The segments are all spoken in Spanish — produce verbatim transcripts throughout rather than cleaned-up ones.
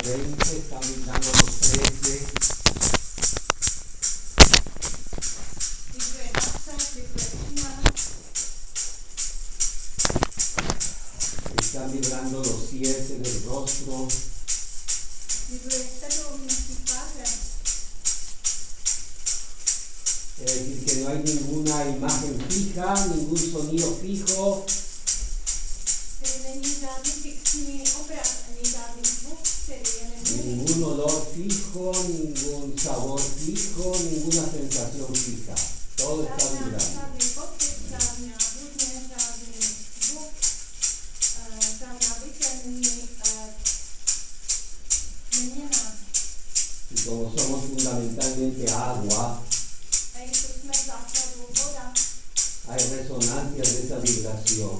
veinte, están vibrando los trece. Están vibrando los siete del rostro. Es decir, que no hay ninguna imagen fija, ningún sonido fijo. Ningún olor fijo, ningún sabor fijo, ninguna sensación fija. Todo está vibrando. Y como somos fundamentalmente agua, hay resonancias de esa vibración.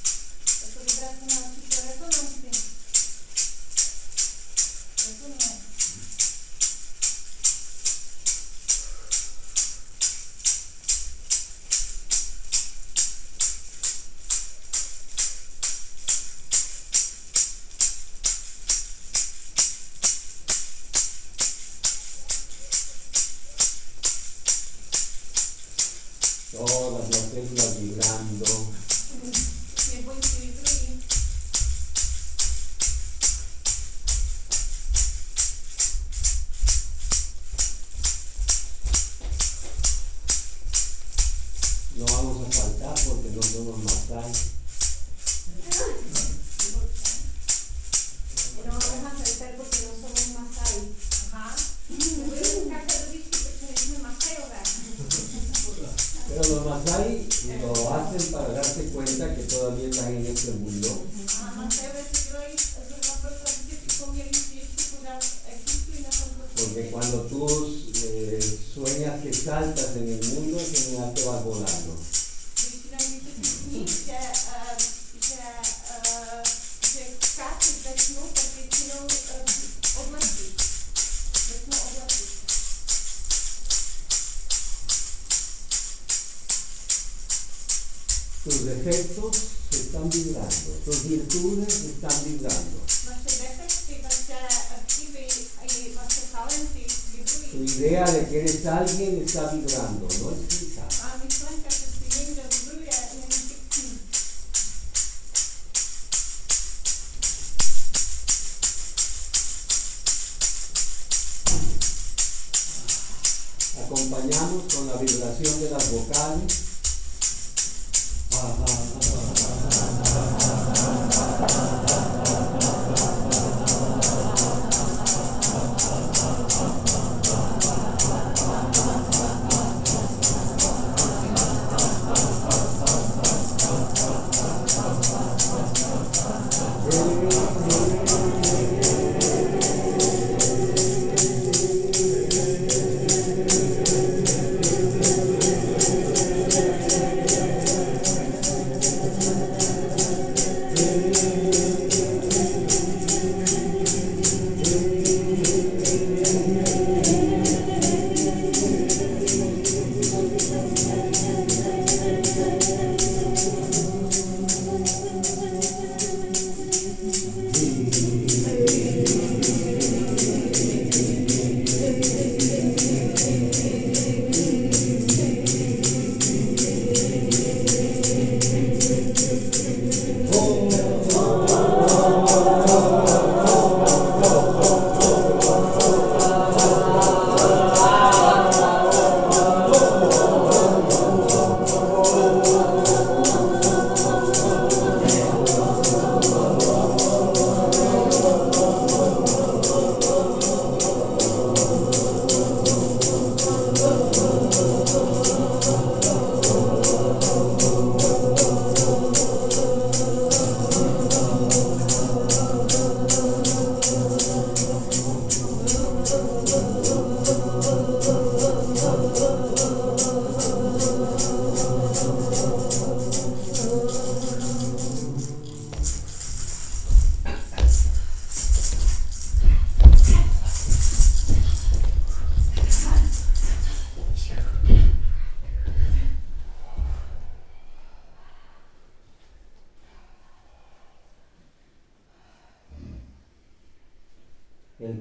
Todas las células vibrando. No vamos a faltar porque no somos Masai. No vamos a saltar porque no somos Masai. Ajá. Pero los Masai lo hacen para darse cuenta que todavía están en este mundo. Porque cuando tú eh, sueñas que saltas en el mundo, en general te vas volando. Tus defectos están vibrando, tus virtudes están vibrando. Tu idea de que eres alguien está vibrando, no es fija. Acompañamos con la vibración de las vocales.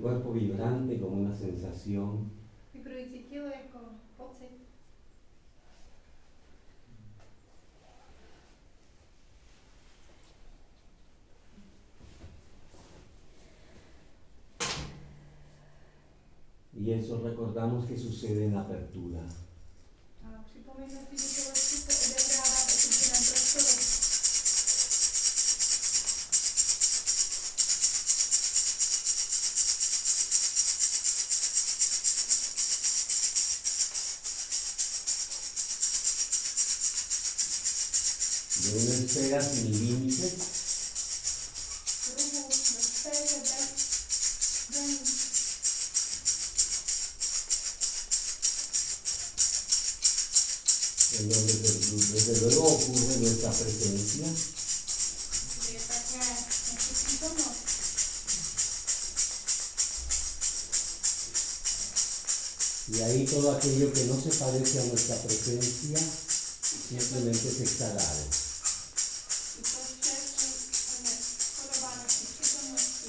cuerpo vibrante como una sensación. Vibrující tělo jako pocit. Y eso recordamos que sucede en la apertura. A připomeňme si, že tohle se odehrává v otevřeném prostoru. De una esfera sin límites, Kruhu, ve sféře bez hranic. en donde desde luego ocurre nuestra presencia, Kde je také naše přítomnost. y ahí todo aquello que no se parece a nuestra presencia simplemente se exhala. I to vše, co je podobá naší přítomnosti.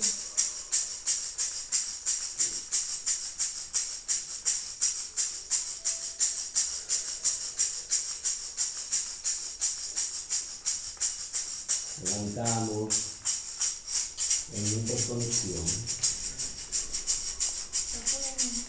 Levantamos en interconexión. Propojení.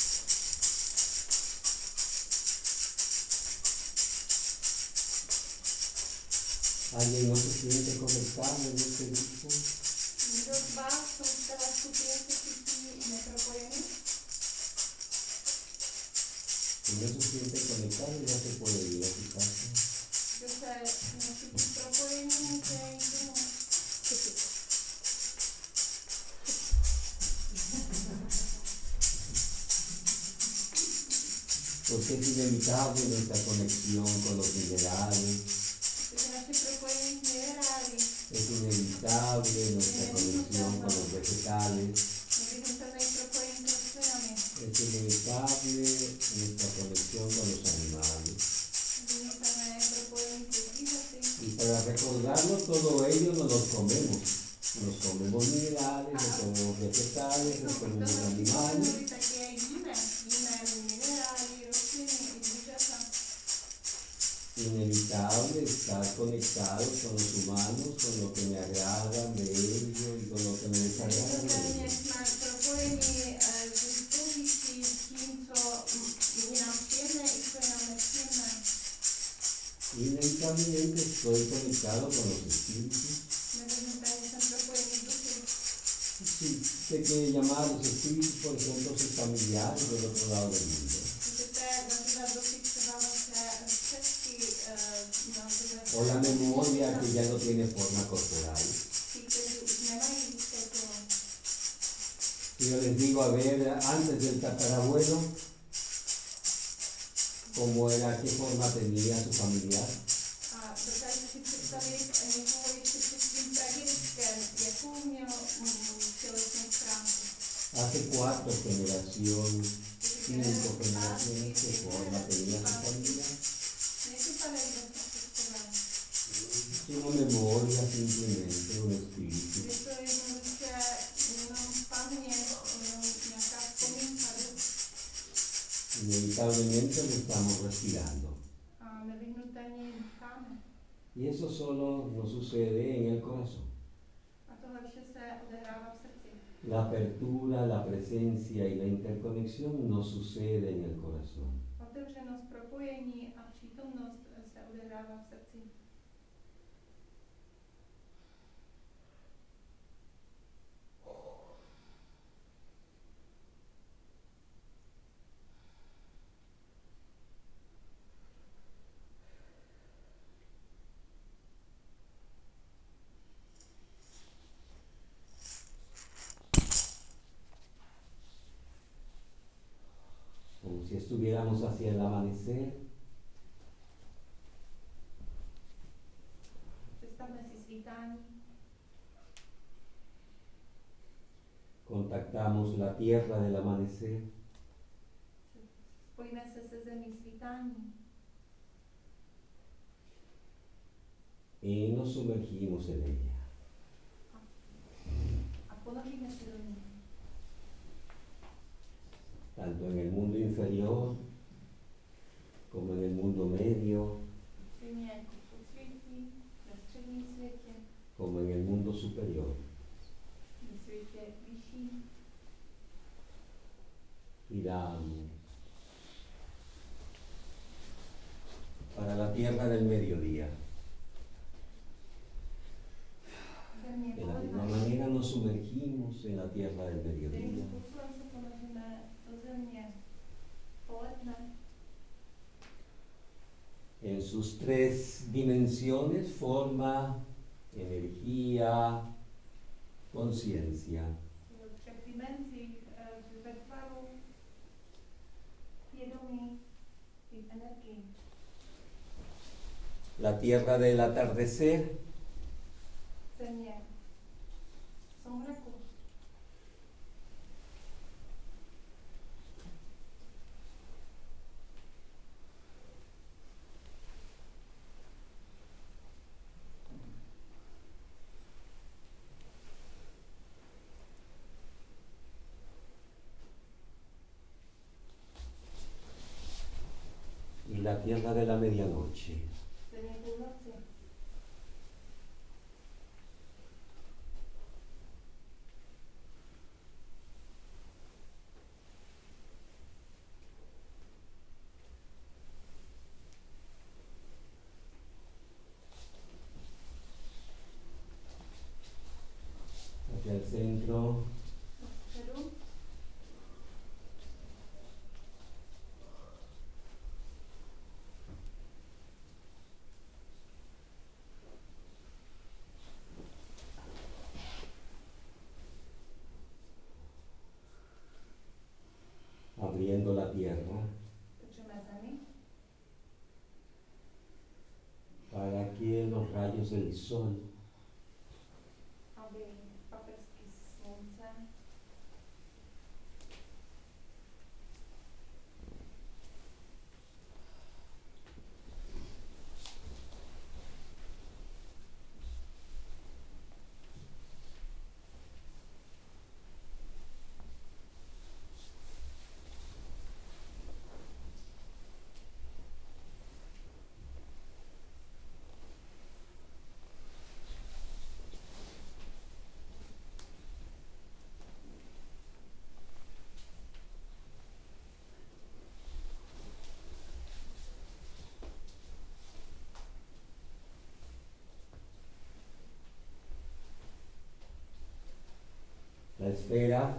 ¿Alguien no se siente conectado en este grupo? Někdo z vás, co v téhle skupině se cítí nepropojený? Si no se siente conectado, ya se puede ir a su casa. Kdo se necítí propojený, může jít domů. Porque es inevitable nuestra conexión con los minerales, Protože naše propojení s minerály es inevitable nuestra conexión con los vegetales, nevyhnutelné propojení s rostlinami. es inevitable nuestra conexión con los animales. Nevyhnutelné propojení se zvířaty. Y para recordarlo todo ello nos los comemos. Nos comemos minerales, nos comemos vegetales, nos comemos animales. Také jíme. Jíme minerály, rostliny i zvířata. Inevitable estar conectados con los humanos, con lo que me agrada de ellos y con lo que me desagrada de Nevyhnutelně ellos. jsme propojení s dispozicí, s tím, co je nám příjemné i co je nám nepříjemné. Inevitablemente estoy conectado con los espíritus. Nevyhnutelně jsem propojený s duchy. Sí, se quiere llamar los espíritus, por ejemplo, sus familiares del otro lado del mundo. Můžete nazývat duchy třeba vaše předky, nazývat O la memoria que ya no tiene forma corporal. ti, kteří už nemají lidské tělo. Y yo les digo, a ver, antes del tatarabuelo, ¿cómo era, qué forma tenía su familiar? A dokážete si představit někoho ještě před svým pradědečkem, jakou měl mm, tělesnou stránku. Hace cuatro generaciones, cinco generaciones, ¿qué forma tenía su familia? Jak vypadají vaše předkové? Una memoria simplemente, un espíritu. Je to jednoduše jenom paměť, jenom nějaká vzpomínka, Inevitablemente lo estamos respirando. a nevyhnutelně dýcháme. Y eso solo nos sucede en el corazón. A tohle vše se odehrává v srdci. La apertura, la presencia y la interconexión no sucede en el corazón. Otevřenost, propojení a přítomnost se odehrává v srdci. Como si estuviéramos hacia el amanecer, Představme si svítání, contactamos la tierra del amanecer spojíme se se zemí svítání y nos sumergimos en ella. a ponoříme se do ní. tanto en el mundo inferior como en el mundo medio, stejně jako v podsvětí, ve středním světě, como en el mundo superior. ve světě vyšší. Y damos para la tierra del mediodía. Země De la misma poledne. manera nos sumergimos en la tierra del Stejným mediodía. způsobem se ponoříme do země poledne. En sus tres dimensiones: forma, energía, conciencia. V třech dimenzích, eh, ve tvaru, vědomí i energii. La tierra del atardecer, Země soumraku. y la tierra de la medianoche. Země půlnoci. Hacia el centro, Středu. abriendo la tierra Otevřeme zemi, para que los rayos del sol aby paprsky slunce la esfera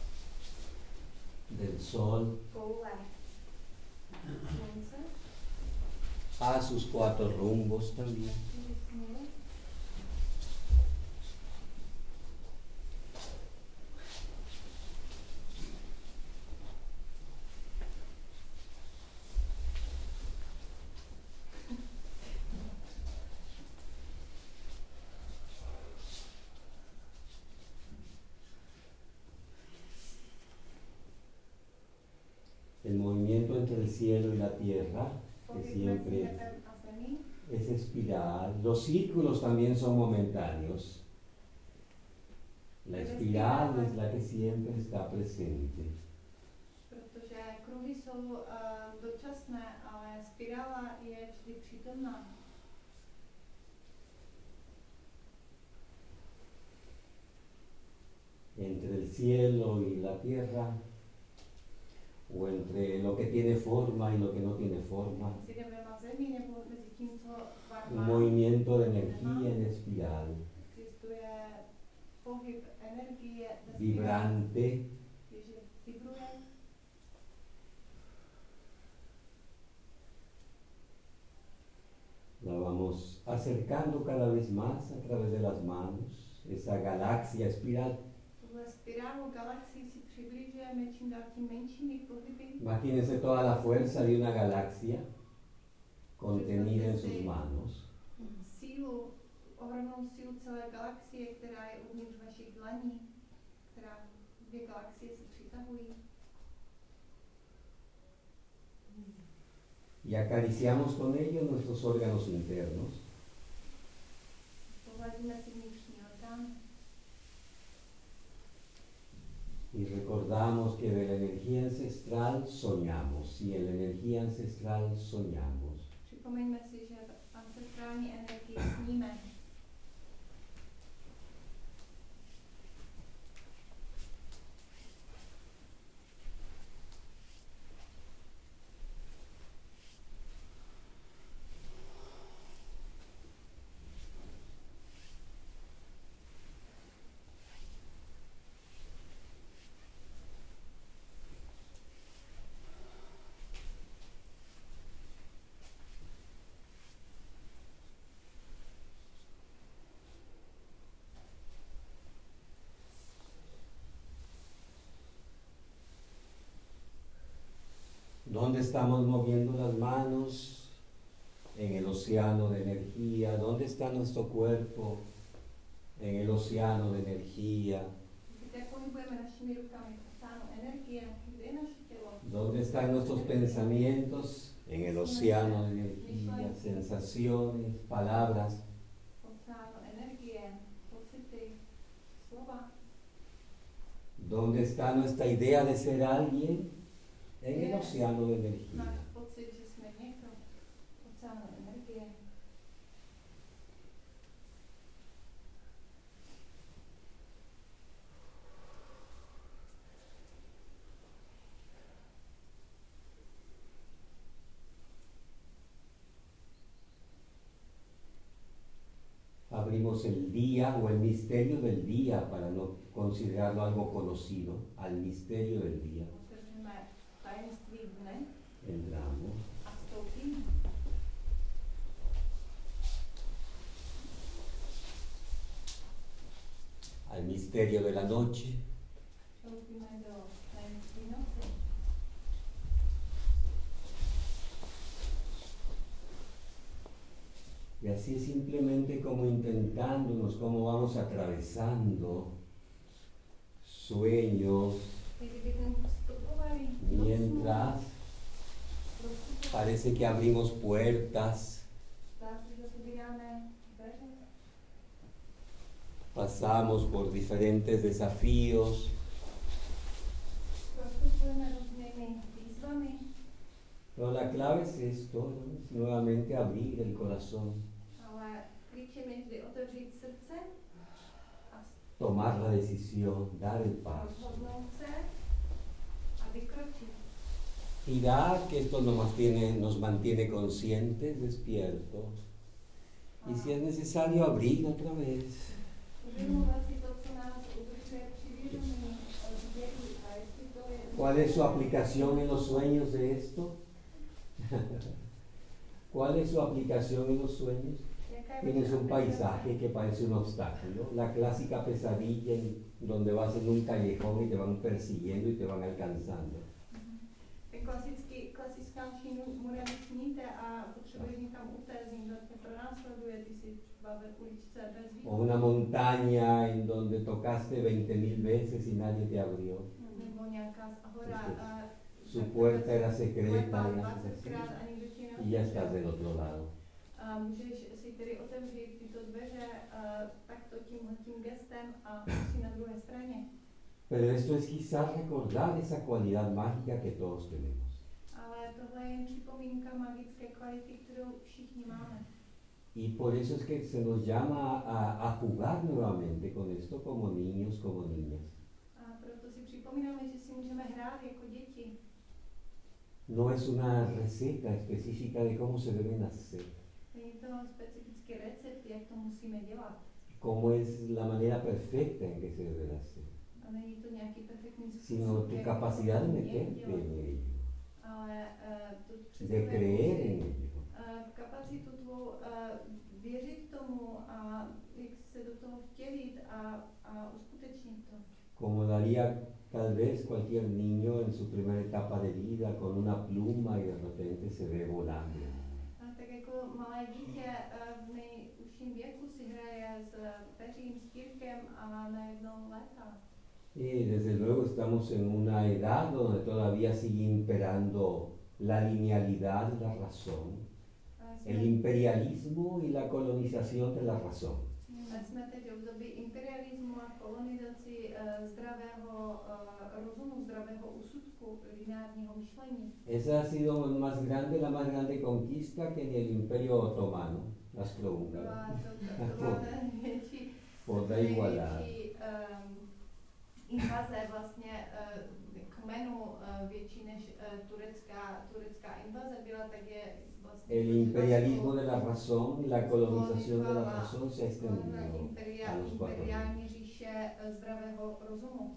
del sol koule slunce, a sus cuatro rumbos también. čtyři směry. El movimiento entre el cielo y la tierra, que Pohyb mezi siempre nebem a zemí, es espiral. Los círculos también son momentáneos. La espiral es la que siempre está presente. protože kruhy jsou uh, dočasné, ale spirála je vždy přítomná. Entre el cielo y la tierra, o entre lo que tiene forma y lo que no tiene forma, Mezi nebem a zemí, nebo mezi tím, co tvar un má, movimiento de energía en espiral, existuje pohyb energie ve spirále, vibrante, když vibruje. la vamos acercando cada vez más a través de las manos, esa galaxia espiral. Tuhle spirálu galaxii si přibližujeme čím dál tím menšími pohyby. Imagínense toda la fuerza de una galaxia contenida en sus manos. Sílu, ohromnou sílu celé galaxie, která je uvnitř vašich dlaní, která dvě galaxie se přitahují. Y acariciamos con ello nuestros órganos internos. Pohladíme si vnitřní orgán. Y recordamos que de la energía ancestral soñamos, y en la energía ancestral soñamos. Připomeňme si, že v ancestrální energii sníme. ¿Dónde estamos moviendo las manos? En el océano de energía. ¿Dónde está nuestro cuerpo? En el océano de energía. Kde pohybujeme našimi rukami v oceánu energie? Kde je naše tělo? ¿Dónde están nuestros pensamientos? En el océano de energía. Sensaciones, palabras. Oceánu energie, pocity, slova. ¿Dónde está nuestra idea de ser alguien? En el océano de energía. Náš pocit, že jsme někdo v oceánu energie. Abrimos el día o el misterio del día para no considerarlo algo conocido, al misterio del día. Otevřeme tajemství dne Entramos. a vstoupíme. Al misterio de la noche. Vstoupíme do tajemství noci. Y así es simplemente como intentándonos, cómo vamos atravesando sueños, Kdybychom vstupovali mientras parece que abrimos puertas, zdá se, že otevíráme dveře. pasamos por diferentes desafíos, Prostupujeme různými výzvami. pero la clave es esto, ¿no? Es nuevamente abrir el corazón, Ale klíčem je vždy otevřít srdce a tomar la decisión, dar el paso. rozhodnout se a vykročit. Y dar que esto nos mantiene, nos mantiene conscientes, despiertos. Y si es necesario, abrir otra vez. Uvědomovat si to, co nás udržuje při vědomí, vědomí a jestli to je... ¿Cuál es su aplicación en los sueños de esto? ¿Cuál es su aplicación en los sueños? Jaká je Tienes vaše un aplikace? paisaje que parece un obstáculo, la clásica pesadilla en donde vas en un callejón y te van persiguiendo y te van alcanzando. Ten klasický, klasická šínu sníte a potřebuješ někam utéct, někdo tě pronásleduje, ty jsi třeba ve uličce bez O východu. una montaña en donde tocaste veinte mil veces y nadie te abrió. Nebo nějaká hora a Su puerta era secreta klepal y haces dvacetkrát así, a nikdo ti y ya estás neotevřel. del otro lado. A můžeš si tedy otevřít tyto dveře uh, takto tímhletím gestem a jsi na druhé straně. Pero esto es quizás recordar esa cualidad mágica que todos tenemos. Ale tohle je jen připomínka magické kvality, kterou všichni máme. Y por eso es que se nos llama a, a jugar nuevamente con esto como niños, como niñas. A proto si připomínáme, že si můžeme hrát jako děti. No es una receta específica de cómo se debe nacer, Není to specifický recept, jak to musíme dělat. cómo es la manera perfecta en que se debe nacer, A není to nějaký perfektní způsob, sino tu jak capacidad de to mět meterte dělat. en ello, Ale uh, to de představuje creer en pouze, ello. uh, kapacitu tvou uh, věřit tomu a jak se do toho vtělit a, a uskutečnit to. Como daría tal vez cualquier niño en su primera etapa de vida con una pluma y de repente se ve volando. A tak jako malé dítě uh, v nejužším věku si hraje s peřím, s kýrkem a najednou létá. Y desde luego estamos en una edad donde todavía sigue imperando la linealidad, la razón, A el jsme, imperialismo y la colonización de la razón. jsme My jsme teď v období imperialismu a kolonizaci uh, zdravého uh, rozumu, zdravého úsudku, lineárního myšlení. Esa ha sido más grande, la más grande conquista que en el Imperio Otomano, austrohúngaro. Byla to, to, to byla největší, Podle igualar. největší um, invaze vlastně uh, kmenu uh, větší než uh, turecká, turecká invaze byla, tak je vlastně... El imperialismo de la razón y la colonización de la razón se ha extendido imperia, a los cuatro imperiální vientos. říše uh, zdravého rozumu.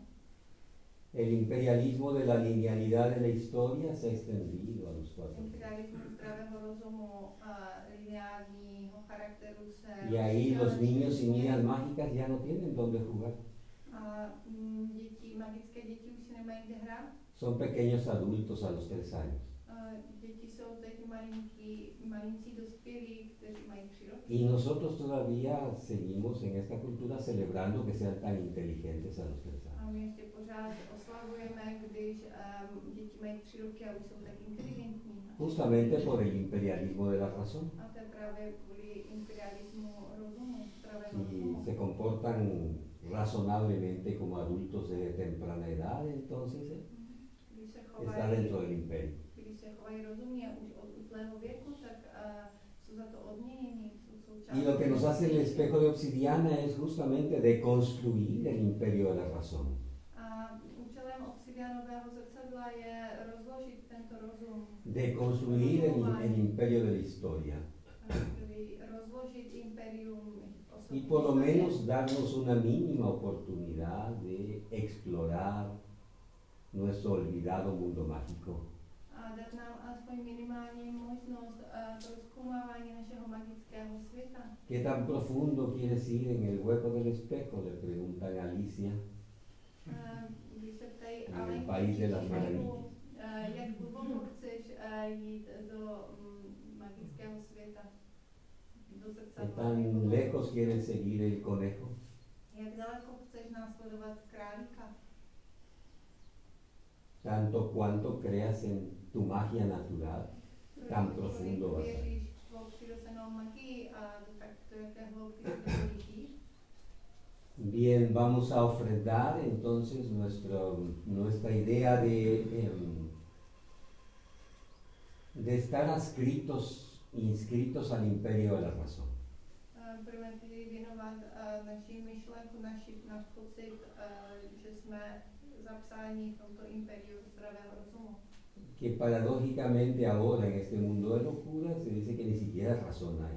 El imperialismo de la linealidad de la historia se ha extendido a los cuatro vientos. Imperialismus zdravého rozumu, uh, lineárního charakteru se... Y ahí los niños y niñas mágicas ya no tienen dónde jugar. A mm, děti, magické děti už si nemají kde hrát. Son pequeños adultos a los tres años. Uh, děti jsou teď malinký, malincí dospělí, kteří mají tři roky. Y nosotros todavía seguimos en esta cultura celebrando que sean tan inteligentes a los tres años. A my ještě pořád oslavujeme, když um, děti mají tři roky a už jsou tak inteligentní. Justamente por el imperialismo de la razón. A to je právě kvůli imperialismu rozumu, zdravého Si rozumu. se comportan razonablemente como adultos de temprana edad, entonces eh, Když se está chovají, dentro del imperio. když se chovají rozumně už od útlého věku, tak uh, jsou za to odměnění, jsou součástí. Y lo que nos hace el espejo de obsidiana es justamente deconstruir el imperio de la razón. A účelem obsidianového zrcadla je rozložit tento rozum. Deconstruir el, el imperio de la historia. Tedy rozložit imperium Y osobní por lo historie. menos darnos una mínima oportunidad de explorar nuestro olvidado mundo mágico. A dát nám aspoň minimální možnost uh, prozkoumávání našeho magického světa. ¿Qué tan profundo quieres ir en el hueco del espejo? Le preguntan a Alicia. Uh, když se ptají, En ale el país de las uh, maravillas. jak hluboko chceš uh, jít do um, magického světa, do ¿Qué zrcadla. tan lejos quieres seguir el conejo? Jak daleko chceš následovat králíka? Tanto cuanto creas en tu magia natural, tan profundo vas a ir. Věříš v svou přirozenou magii a do tak do jaké hloubky se dovolíš jít? Bien, vamos a ofrendar entonces nuestro, nuestra idea de, em, de estar adscritos, inscritos al imperio de la razón. Uh, budeme tedy věnovat uh, naši myšlenku, naši, náš pocit, uh, že jsme zapsáni v tomto imperiu zdravého rozumu. Que paradójicamente ahora en este mundo de locura se dice que ni siquiera razón hay.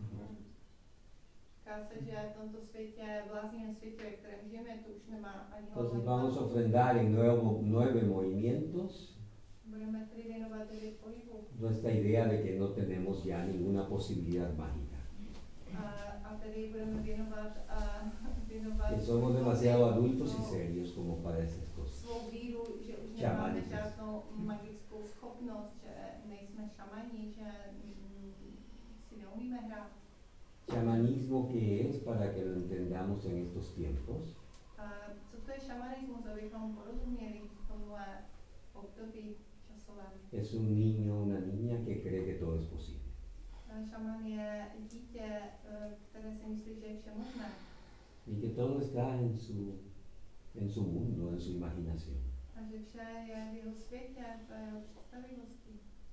Říká se, že v tomto světě, bláznivém světě, ve kterém žijeme, to už nemá ani Entonces hlavu, ani vamos a patu. ofrendar en nuevo, nueve movimientos Budeme tedy věnovat devět pohybů. nuestra idea de que no tenemos ya ninguna posibilidad mágica. A, a tedy budeme věnovat, a, věnovat Que somos demasiado adultos y serios como para esas cosas. svou víru, že už nemáme Šamanismus. žádnou magickou schopnost, že nejsme šamani, že mm, si neumíme hrát. Chamanismo, ¿qué es? Para que lo entendamos en estos tiempos. A co to je šamanismus, abychom porozuměli v tomhle období časovém? Es un niño, una niña que cree que todo es posible. A šaman je dítě, eh, které si myslí, že je vše možné. Y que todo está en su, en su mundo, en su imaginación. A že vše je v jeho světě, v jeho představivosti.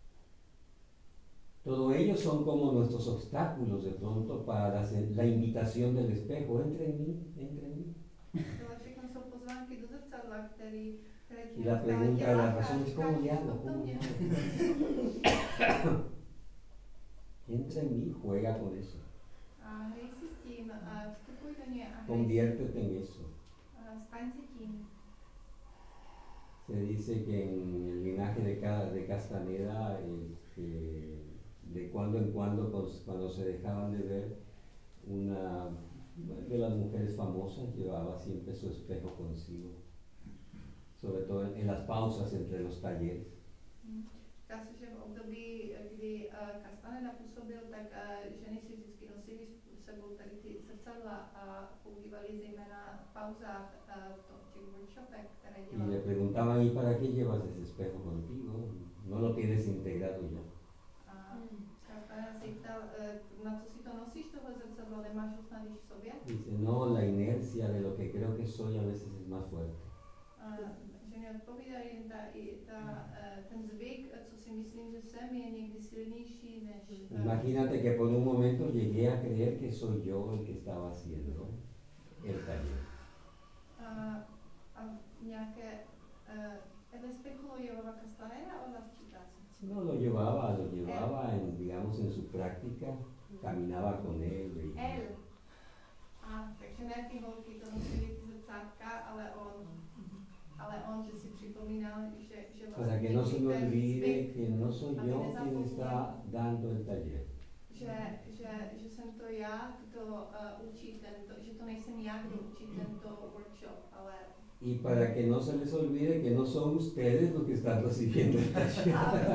Todo ello son como nuestros obstáculos de pronto para la, la invitación del espejo. Entra en mí, entra en mí. Tohle všechno jsou pozvánky do zrcadla, který, které ti Y la neustále pregunta de la láká, razón es říká ¿cómo ti, le hago? "Stop to ¿Cómo mě." le hago? Entra en mí, juega con eso. A hej si s tím, a vstupuj do něj a hej si, Conviértete en eso. a staň si tím. Se dice que en el linaje de, Ca- de Castaneda, este, de cuando en cuando, cons- cuando se dejaban de ver, una de las mujeres famosas llevaba siempre su espejo consigo, sobre todo en, en las pausas entre los talleres. Hm. Říká se, že v období, kdy uh, Castaneda působil, tak uh, ženy si vždycky nosily s sebou tady ty zrcadla a používali zejména v pauzách uh, v, tom, v těch workshopech, které Y le dělali. preguntaban, ¿y para qué llevas ese espejo contigo? No lo tienes integrado ya. A Castaneda se jí ptal, uh, na co si to nosíš, tohle zrcadlo, nemáš ho snad již v sobě? Dice, no, la inercia de lo que creo que soy a veces es más fuerte. A ženy odpovídají, ta, i ta, ten zvyk, co si myslím, že jsem, je někdy silnější než... Imagínate que por un momento llegué a creer que soy yo el que estaba haciendo el taller. A, a nějaké... ¿El espejo lo llevaba Castaneda o las chicas? No, lo llevaba, lo llevaba en, digamos, en su práctica, caminaba con él. Y... Él. A, takže ne ty holky, to nosily ty zrcátka, ale on. Ale on, že si připomínal, že, že vlastně... Para que no se me olvide que no soy yo quien está dando el taller. Že, že, že jsem to já, kdo uh, učí tento, že to nejsem já, kdo učí tento workshop, ale... Y para que no se les olvide que no son ustedes los que están recibiendo el taller.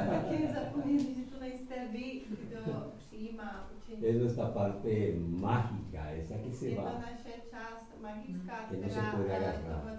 Es nuestra parte mágica, esa que se va, que no se puede agarrar.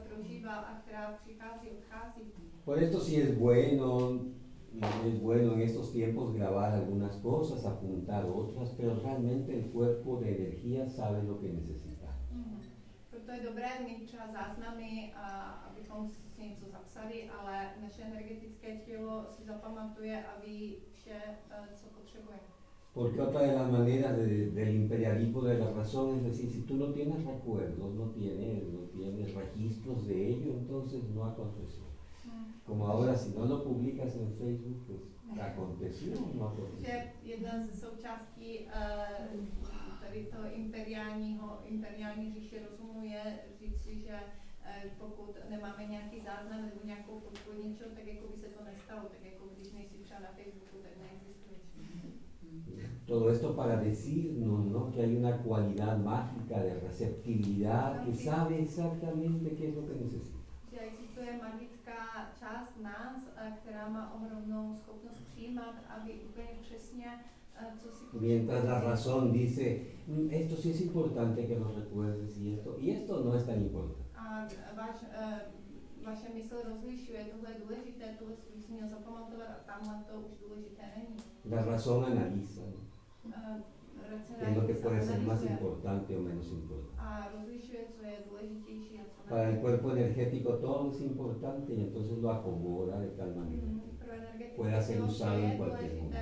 Por esto sí es bueno, es bueno en estos tiempos grabar algunas cosas, apuntar otras, pero realmente el cuerpo de energía sabe lo que necesita. To je dobré mít třeba záznamy, a, abychom si něco zapsali, ale naše energetické tělo si zapamatuje a ví vše, co potřebuje. Porque otra de las maneras de, del imperialismo de la razón es decir, si tú no tienes recuerdos, no tienes, no tienes registros de ello, entonces no aconteció. Hmm. Como ahora, si no lo publicas en Facebook, pues aconteció o no aconteció. Jedna z součástí uh, tady to imperiálního, imperiální říše rozumu je říci, že uh, pokud nemáme nějaký záznam nebo nějakou fotku něčeho, tak jako by se to nestalo, tak jako když nejsi třeba na Facebooku, tak neexistuješ. Todo esto para decirnos, ¿no?, que hay una cualidad mágica de receptividad que sabe exactamente qué es lo que necesita. Že existuje magická část nás, která má ohromnou schopnost přijímat, aby úplně přesně, co si potřebuje. Mientras la razón dice, esto sí es importante que lo recuerdes y esto, y esto no es tan importante. A váš, uh, vaše mysl rozlišuje, tohle je důležité, tohle si měl zapamatovat a tamhle to už důležité není. La razón analiza, ¿no? Uh, ¿Qué es lo que puede ser más importante o menos importante? A rozlišuje, co je důležitější a co ne. Para el cuerpo energético todo es importante y entonces lo acomoda de tal manera que pueda ser usado en cualquier momento.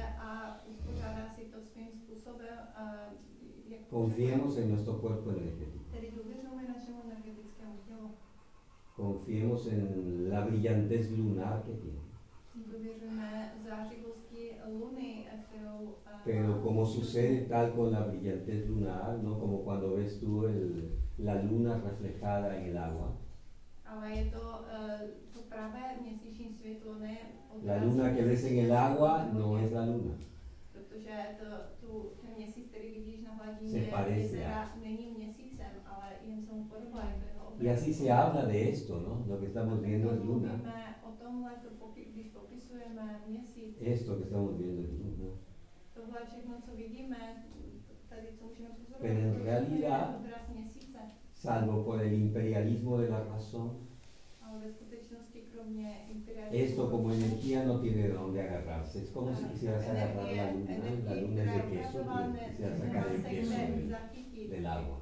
Confiemos en nuestro cuerpo energético. Confiemos en la brillantez lunar que tiene. Pero como sucede tal con la brillantez lunar, ¿no?, como cuando ves tú el, la luna reflejada en el agua. La luna que ves en el agua no es la luna. Se parece a... Y así se habla de esto, ¿no? Lo que estamos viendo es luna. Esto que estamos viendo es luna. Pero en realidad, salvo por el imperialismo de la razón, esto como energía no tiene de dónde agarrarse. Es como si quisieras agarrar la luna, la luna es de queso y quisieras sacar el queso del, del agua.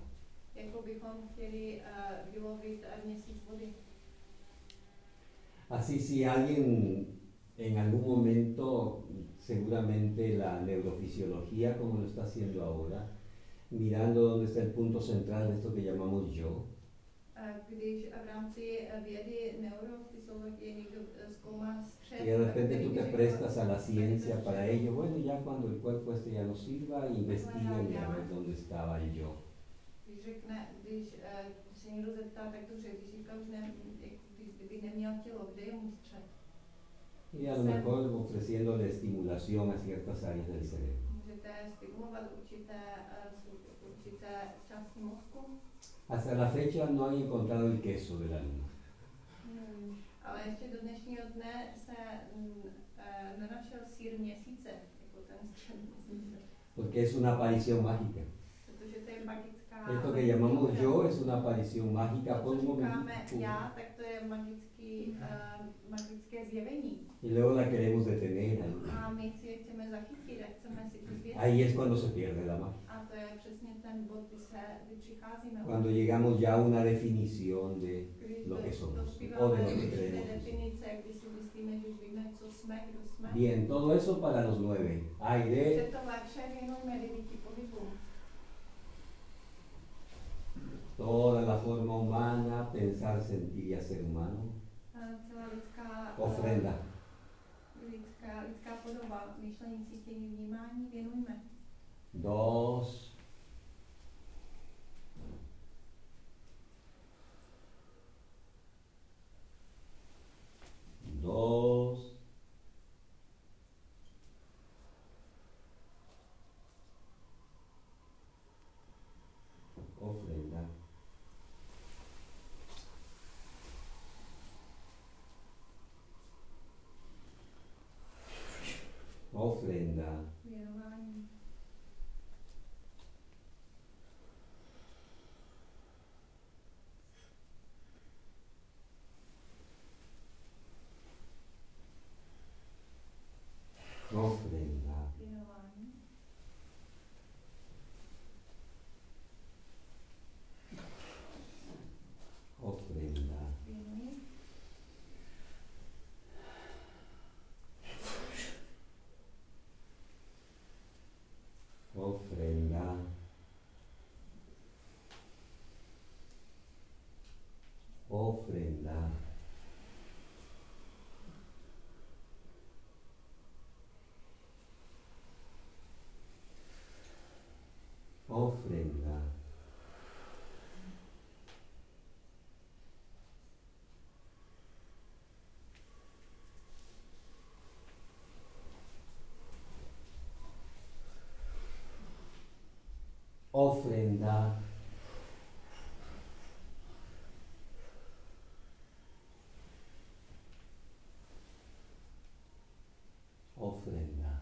Así, si alguien en algún momento, seguramente la neurofisiología, como lo está haciendo ahora, mirando dónde está el punto central de esto que llamamos yo, když v rámci vědy neurofisiologie někdo zkoumá střed. Y de repente tú te prestas a la ciencia para ello. Bueno, ya cuando el cuerpo este ya no sirva, investiguen y a ver dónde estaba el yo. Když řekne, když se někdo zeptá, tak dobře, když říká už ne, kdyby neměl tělo, kde je mu střed? Y a lo mejor ofreciéndole estimulación a ciertas áreas del cerebro. Můžete stimulovat určité, určité části mozku. Hasta la fecha no han encontrado el queso de la luna. Hmm, ale ještě do dnešního dne se mm, e, nenašel sír měsíce, jako ten střed měsíce. Porque es una aparición mágica. Protože to je magická Esto que llamamos yo es una aparición mágica To, por co un říkáme momento. já, tak to je magický, uh, magické zjevení. Y luego la queremos detener ahí. A my si je chceme zachytit a chceme si to zvědět. Ahí es cuando se pierde la magia. A to je přesně ten bod, kdy, se, kdy přicházíme. Cuando llegamos ya a una definición de lo que somos o de lo que creemos. Definice, kdy si myslíme, že už víme, co jsme, kdo jsme. Bien, todo eso para los nueve. Aire. Tohle vše věnujeme devíti pohybům. Toda la forma humana, pensar, sentir y hacer humano. Celá lidská, Ofrenda. Lidská, lidská podoba, myšlení, cítění, vnímání věnujeme. Dos. Dos. Ofrenda. Ofrenda. Věnování. Ofrenda. Věnování. Ofrenda. Věnuji. Ofrenda. Ofrenda. Ofrenda. Ofrenda. Ofrenda.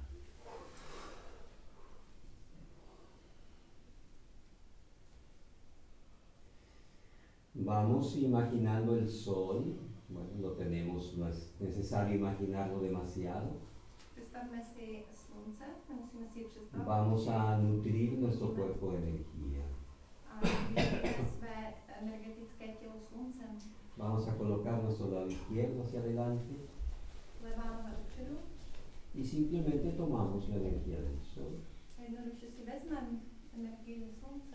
Vamos imaginando el sol. Bueno, lo tenemos, no es necesario imaginarlo demasiado. Představme si slunce, nemusíme si ji představit. Vamos a nutrir nuestro cuerpo de energía. A vyvíjíme své energetické tělo sluncem. Vamos a colocar nuestro lado izquierdo hacia adelante Levá noha dopředu. y simplemente tomamos la energía del sol. A jednoduše si vezmeme energii ze slunce.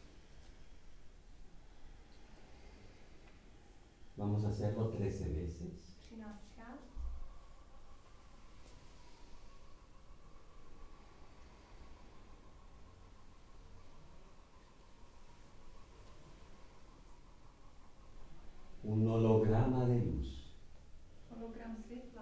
Vamos a hacerlo trece veces. třináctkrát. Un holograma de luz. Hologram světla.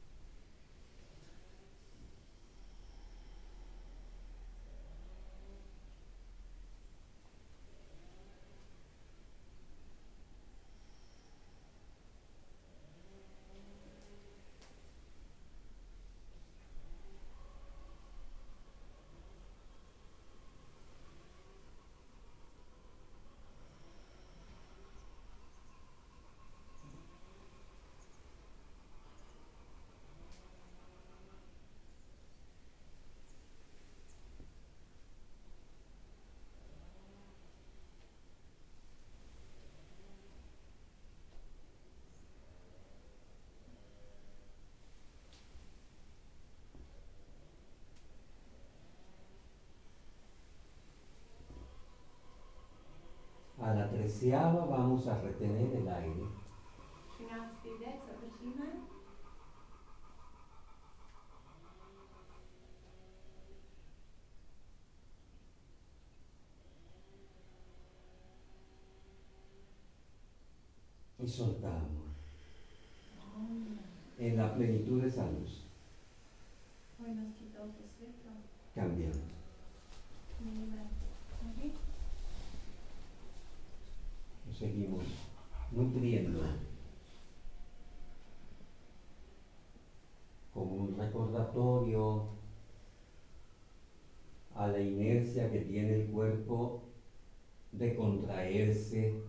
A la treceava vamos a retener el aire. třináctý dech zadržíme. Y soltamos. En la plenitud de esa luz. Hojnosti tohoto světla. Cambiamos. Měníme nohy. Nos seguimos nutriendo como un recordatorio a la inercia que tiene el cuerpo de contraerse.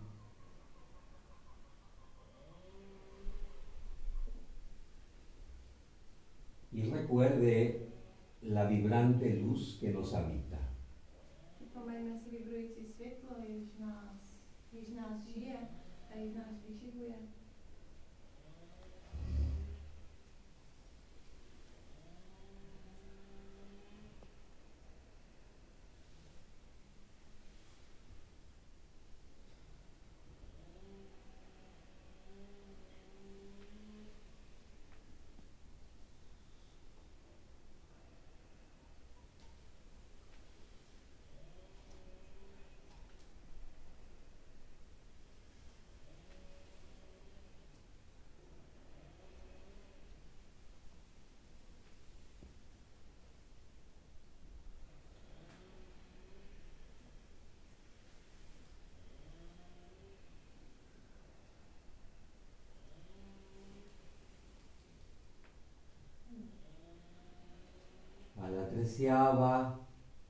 Y recuerde la vibrante luz que nos habita. Připomeňme si vibrující světlo, jež nás, jež nás žije a jež nás vyživuje. A la treceava,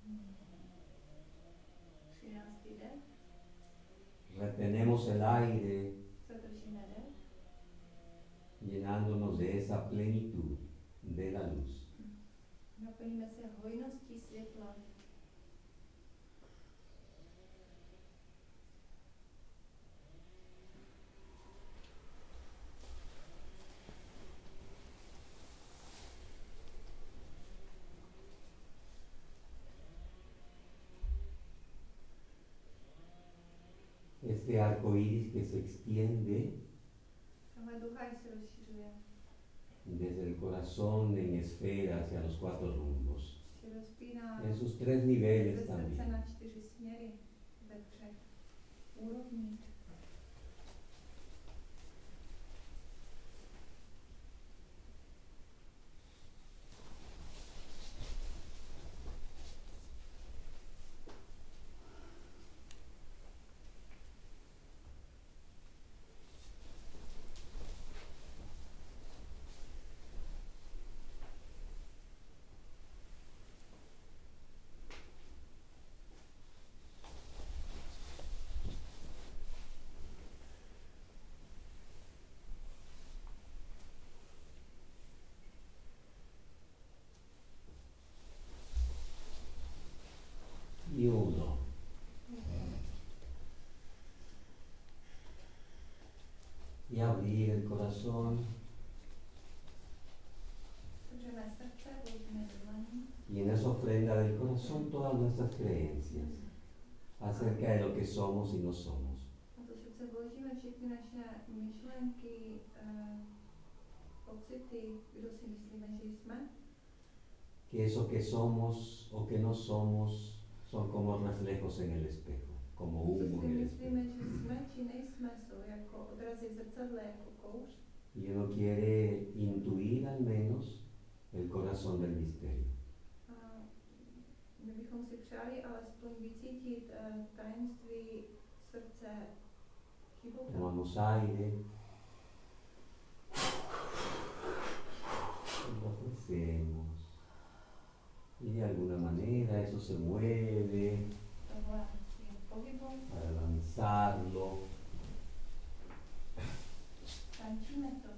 třináctý den. retenemos el aire, Zadržíme dech. llenándonos de esa plenitud de la luz. Naplníme se hojností světla. Este arco iris que se extiende Tahle ducha se rozšiřuje. desde el corazón en esfera hacia los cuatro rumbos. Se rozpíná En sus tres ze niveles srdce también. na čtyři směry ve třech úrovních. Y uno. Y abrir el corazón Otevřeme srdce, položíme dlaní. y en esa ofrenda del corazón todas nuestras creencias acerca de lo que somos y no somos. Na to srdce vložíme všechny naše myšlenky, eh, pocity, kdo si myslíme, že jsme. Que eso que somos o que no somos son como reflejos en el espejo, como Co humo si en el espejo. myslíme, že jsme či nejsme, jsou jako odrazy v zrcadle, jako kouř. Y uno quiere intuir al menos el corazón del misterio. A my bychom si přáli alespoň vycítit eh, tajemství srdce života. Tomamos aire y lo ofrecemos. Y de alguna manera eso se mueve Tohle je v pohybu, para lanzarlo. tančíme to.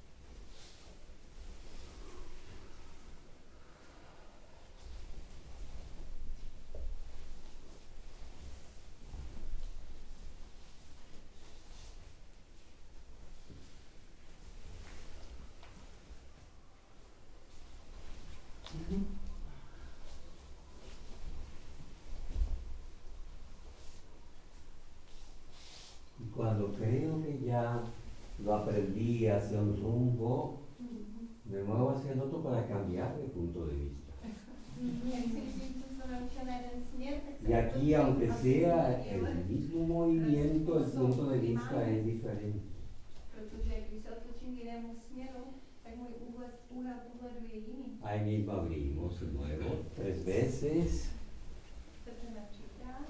Y cuando creo que ya lo aprendí hacia un rumbo, me muevo hacia el otro para cambiar de punto de vista. Jak si myslím, co jsem naučila na jeden směr, tak se Y aquí, to aunque asi sea směr, el mismo movimiento, el punto de vista es diferente. protože když se otočím k jinému směru, tak můj úhel, úhel pohledu je jiný. Ahí mismo abrimos y muevo tres veces. Otevřeme třikrát.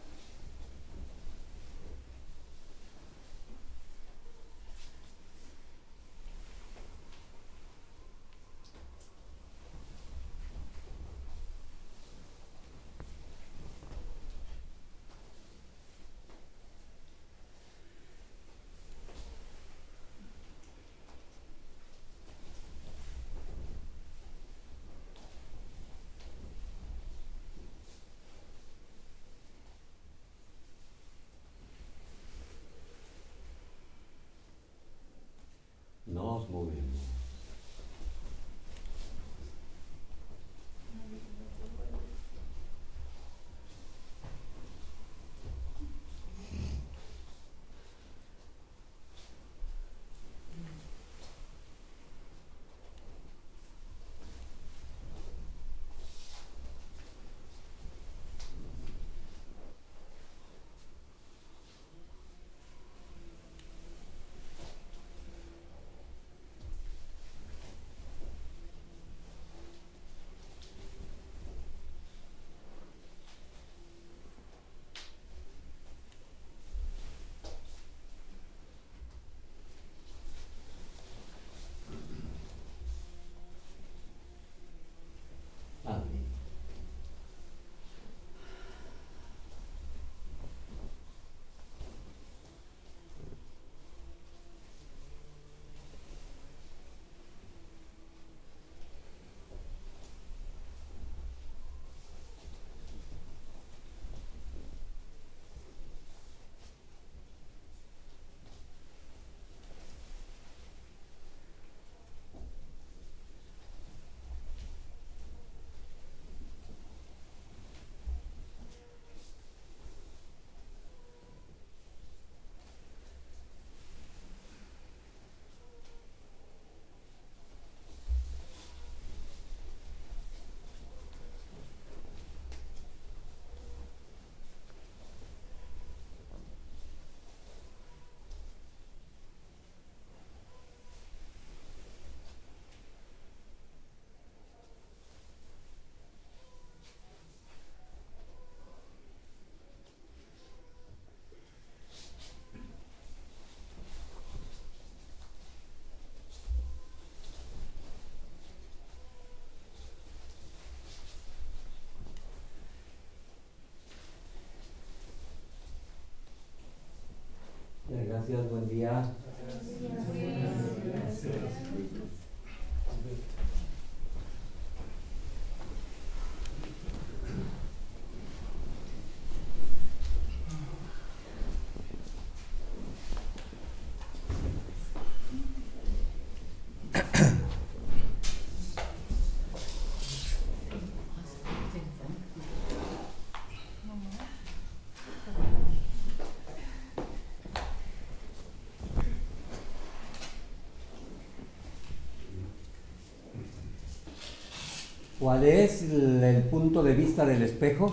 ¿Cuál es el, el punto de vista del espejo?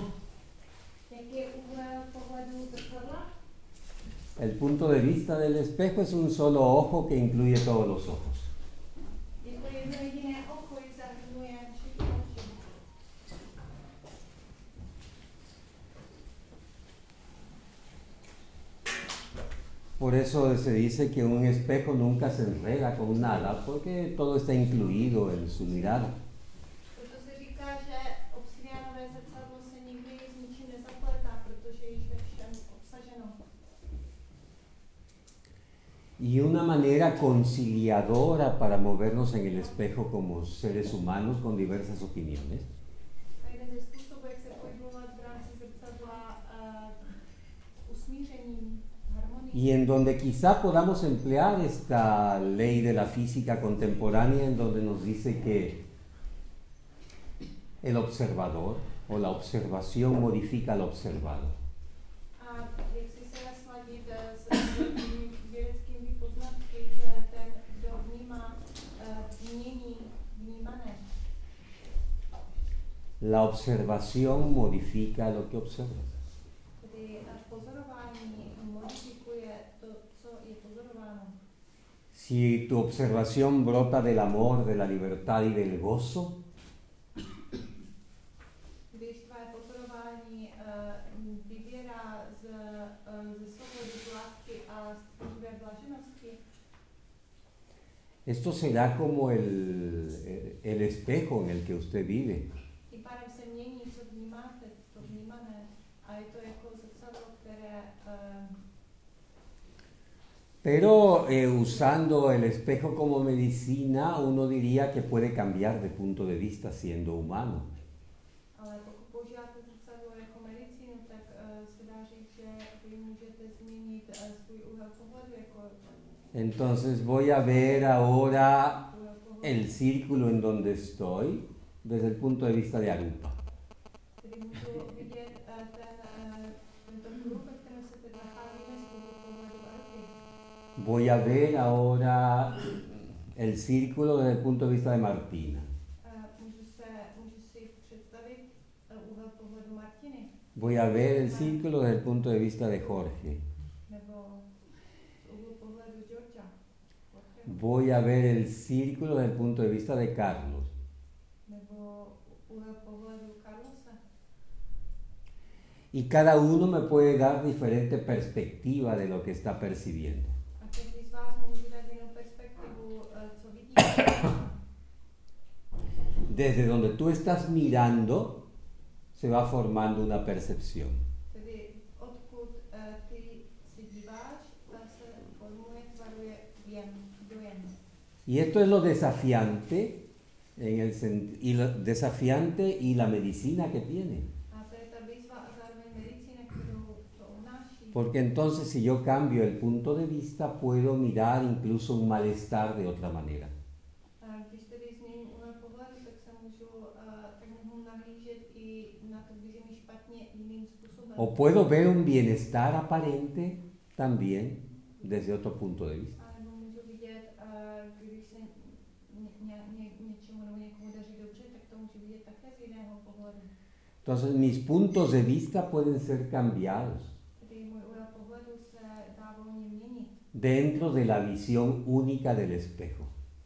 El punto de vista del espejo es un solo ojo que incluye todos los ojos. Por eso se dice que un espejo nunca se enreda con nada, porque todo está incluido en su mirada. Y una manera conciliadora para movernos en el espejo como seres humanos con diversas opiniones y en donde quizá podamos emplear esta ley de la física contemporánea, en donde nos dice que el observador o la observación modifica al observado. La observación modifica lo que observas. Si tu observación brota del amor, de la libertad y del gozo, esto será como el, el espejo en el que usted vive. Pero eh, usando el espejo como medicina, uno diría que puede cambiar de punto de vista siendo humano. Entonces voy a ver ahora el círculo en donde estoy desde el punto de vista de Arupa. Voy a ver ahora el círculo desde el punto de vista de Martina. Voy a ver el círculo desde el punto de vista de Jorge. Voy a ver el círculo desde el punto de vista de Carlos. Y cada uno me puede dar diferente perspectiva de lo que está percibiendo. Desde donde tú estás mirando, se va formando una percepción. Y esto es lo desafiante, en el, y lo desafiante y la medicina que tiene. Porque entonces si yo cambio el punto de vista, puedo mirar incluso un malestar de otra manera. O puedo ver un bienestar aparente también desde otro punto de vista. Entonces mis puntos de vista pueden ser cambiados dentro de la visión única del espejo.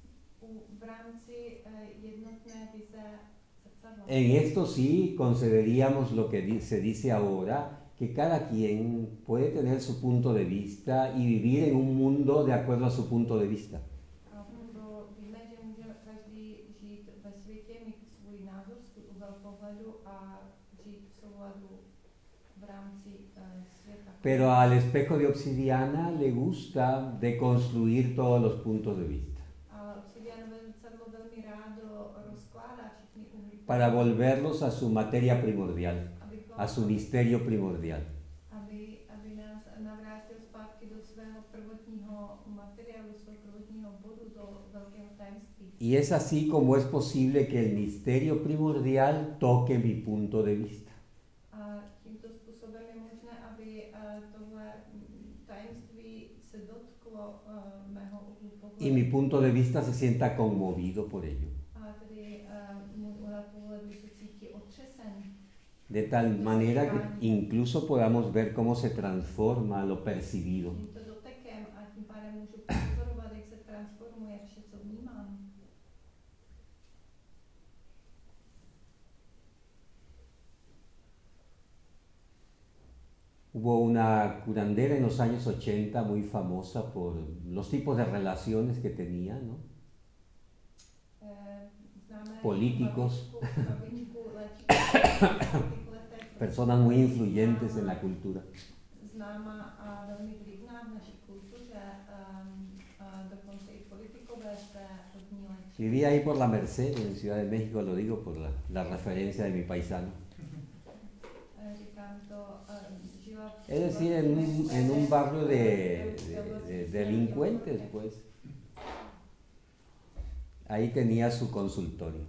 En esto sí concederíamos lo que se dice ahora, que cada quien puede tener su punto de vista y vivir en un mundo de acuerdo a su punto de vista. Pero al espejo de Obsidiana le gusta deconstruir todos los puntos de vista para volverlos a su materia primordial, a su misterio primordial. Y es así como es posible que el misterio primordial toque mi punto de vista. Y mi punto de vista se sienta conmovido por ello. otřesen. De tal manera que incluso podamos ver cómo se transforma lo percibido. Tímto dotekem a tím pádem můžu pozorovat, jak se transformuje vše, co vnímám. Hubo una curandera en los años ochenta muy famosa por los tipos de relaciones que tenía, ¿no? Políticos, personas muy influyentes en la cultura. Vivía ahí por la Merced, en Ciudad de México, lo digo por la, la referencia de mi paisano. Es decir, en un, en un barrio de, de, de delincuentes, pues. Ahí tenía su consultorio.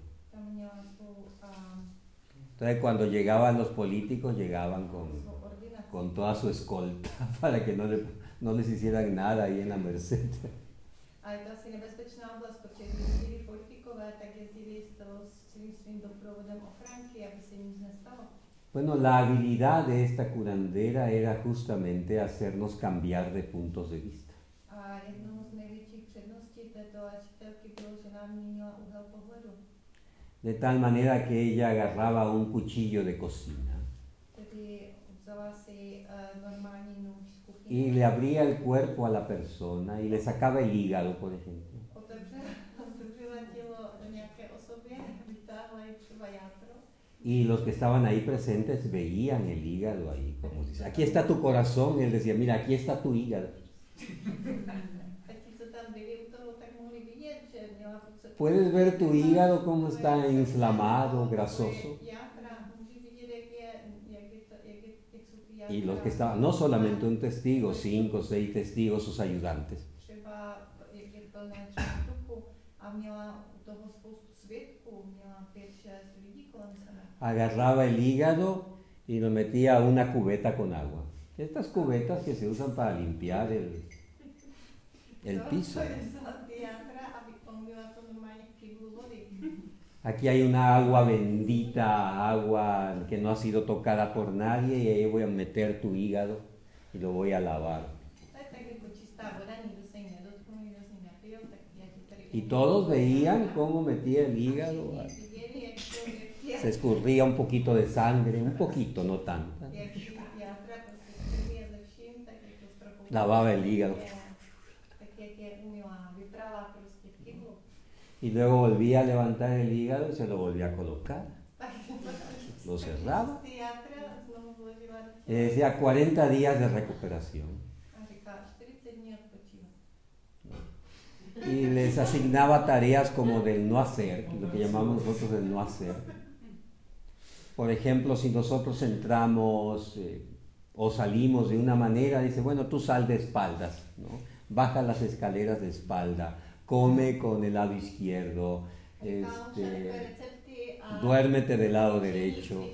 Entonces, cuando llegaban los políticos, llegaban con, con toda su escolta para que no, le, no les hicieran nada ahí en la Merced. A je to asi nebezpečná oblast, protože když byli politikové, tak jezdili s celým svým doprovodem ochranky, aby se nic nestalo. Bueno, la habilidad de esta curandera era justamente hacernos cambiar de puntos de vista. A jednou z největších předností této léčitelky bylo, že nám měnila úhel pohledu. De tal manera que ella agarraba un cuchillo de cocina Tedy vzala si uh, normální nůž z kuchyně. y le abría el cuerpo a la persona y le sacaba el hígado, por ejemplo. Otevřela tělo nějaké osobě, vytáhla jí třeba jádro. Y los que estaban ahí presentes veían el hígado ahí, como dice, aquí está tu corazón, y él decía, mira, aquí está tu hígado. Puedes ver tu hígado cómo está inflamado, grasoso. Y los que estaban, no solamente un testigo, cinco, seis testigos, sus ayudantes. Agarraba el hígado y lo metía a una cubeta con agua. Estas cubetas que se usan para limpiar el, el piso. Aquí hay una agua bendita, agua que no ha sido tocada por nadie, y ahí voy a meter tu hígado y lo voy a lavar. Y todos veían cómo metía el hígado. Se escurría un poquito de sangre, un poquito, no tanta. Lavaba el hígado. Y luego volvía a levantar el hígado y se lo volvía a colocar. Lo cerraba. Y decía cuarenta días de recuperación. Y les asignaba tareas como del no hacer, lo que llamamos nosotros el no hacer. Por ejemplo, si nosotros entramos eh, o salimos de una manera, dice, bueno, tú sal de espaldas, ¿no? Baja las escaleras de espalda, come con el lado izquierdo, este, duérmete del lado derecho.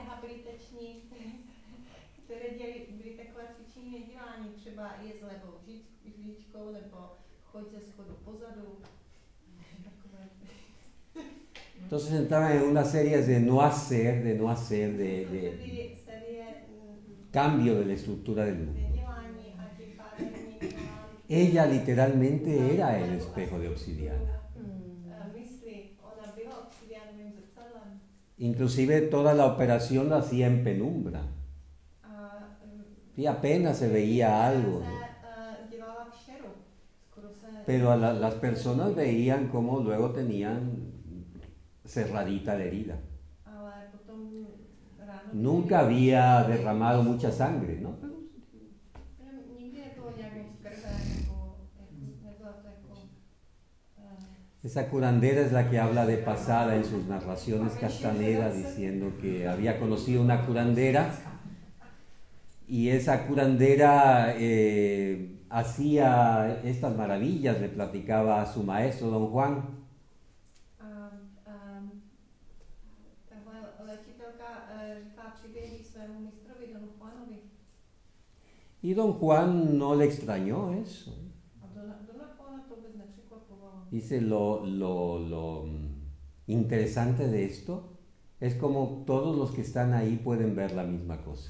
Entonces entraban en una serie de no hacer, de no hacer, de, de cambio de la estructura del mundo. Ella literalmente era el espejo de Obsidiana. Inclusive toda la operación la hacía en penumbra. Y apenas se veía algo, ¿no? Pero a la, las personas veían cómo luego tenían cerradita la herida. Nunca había derramado mucha sangre, ¿no? Esa curandera es la que habla de pasada en sus narraciones Castaneda, diciendo que había conocido una curandera y esa curandera eh, hacía estas maravillas, le platicaba a su maestro, don Juan. Y don Juan no le extrañó eso. Dice, lo, lo, lo interesante de esto Es como todos los que están ahí pueden ver la misma cosa.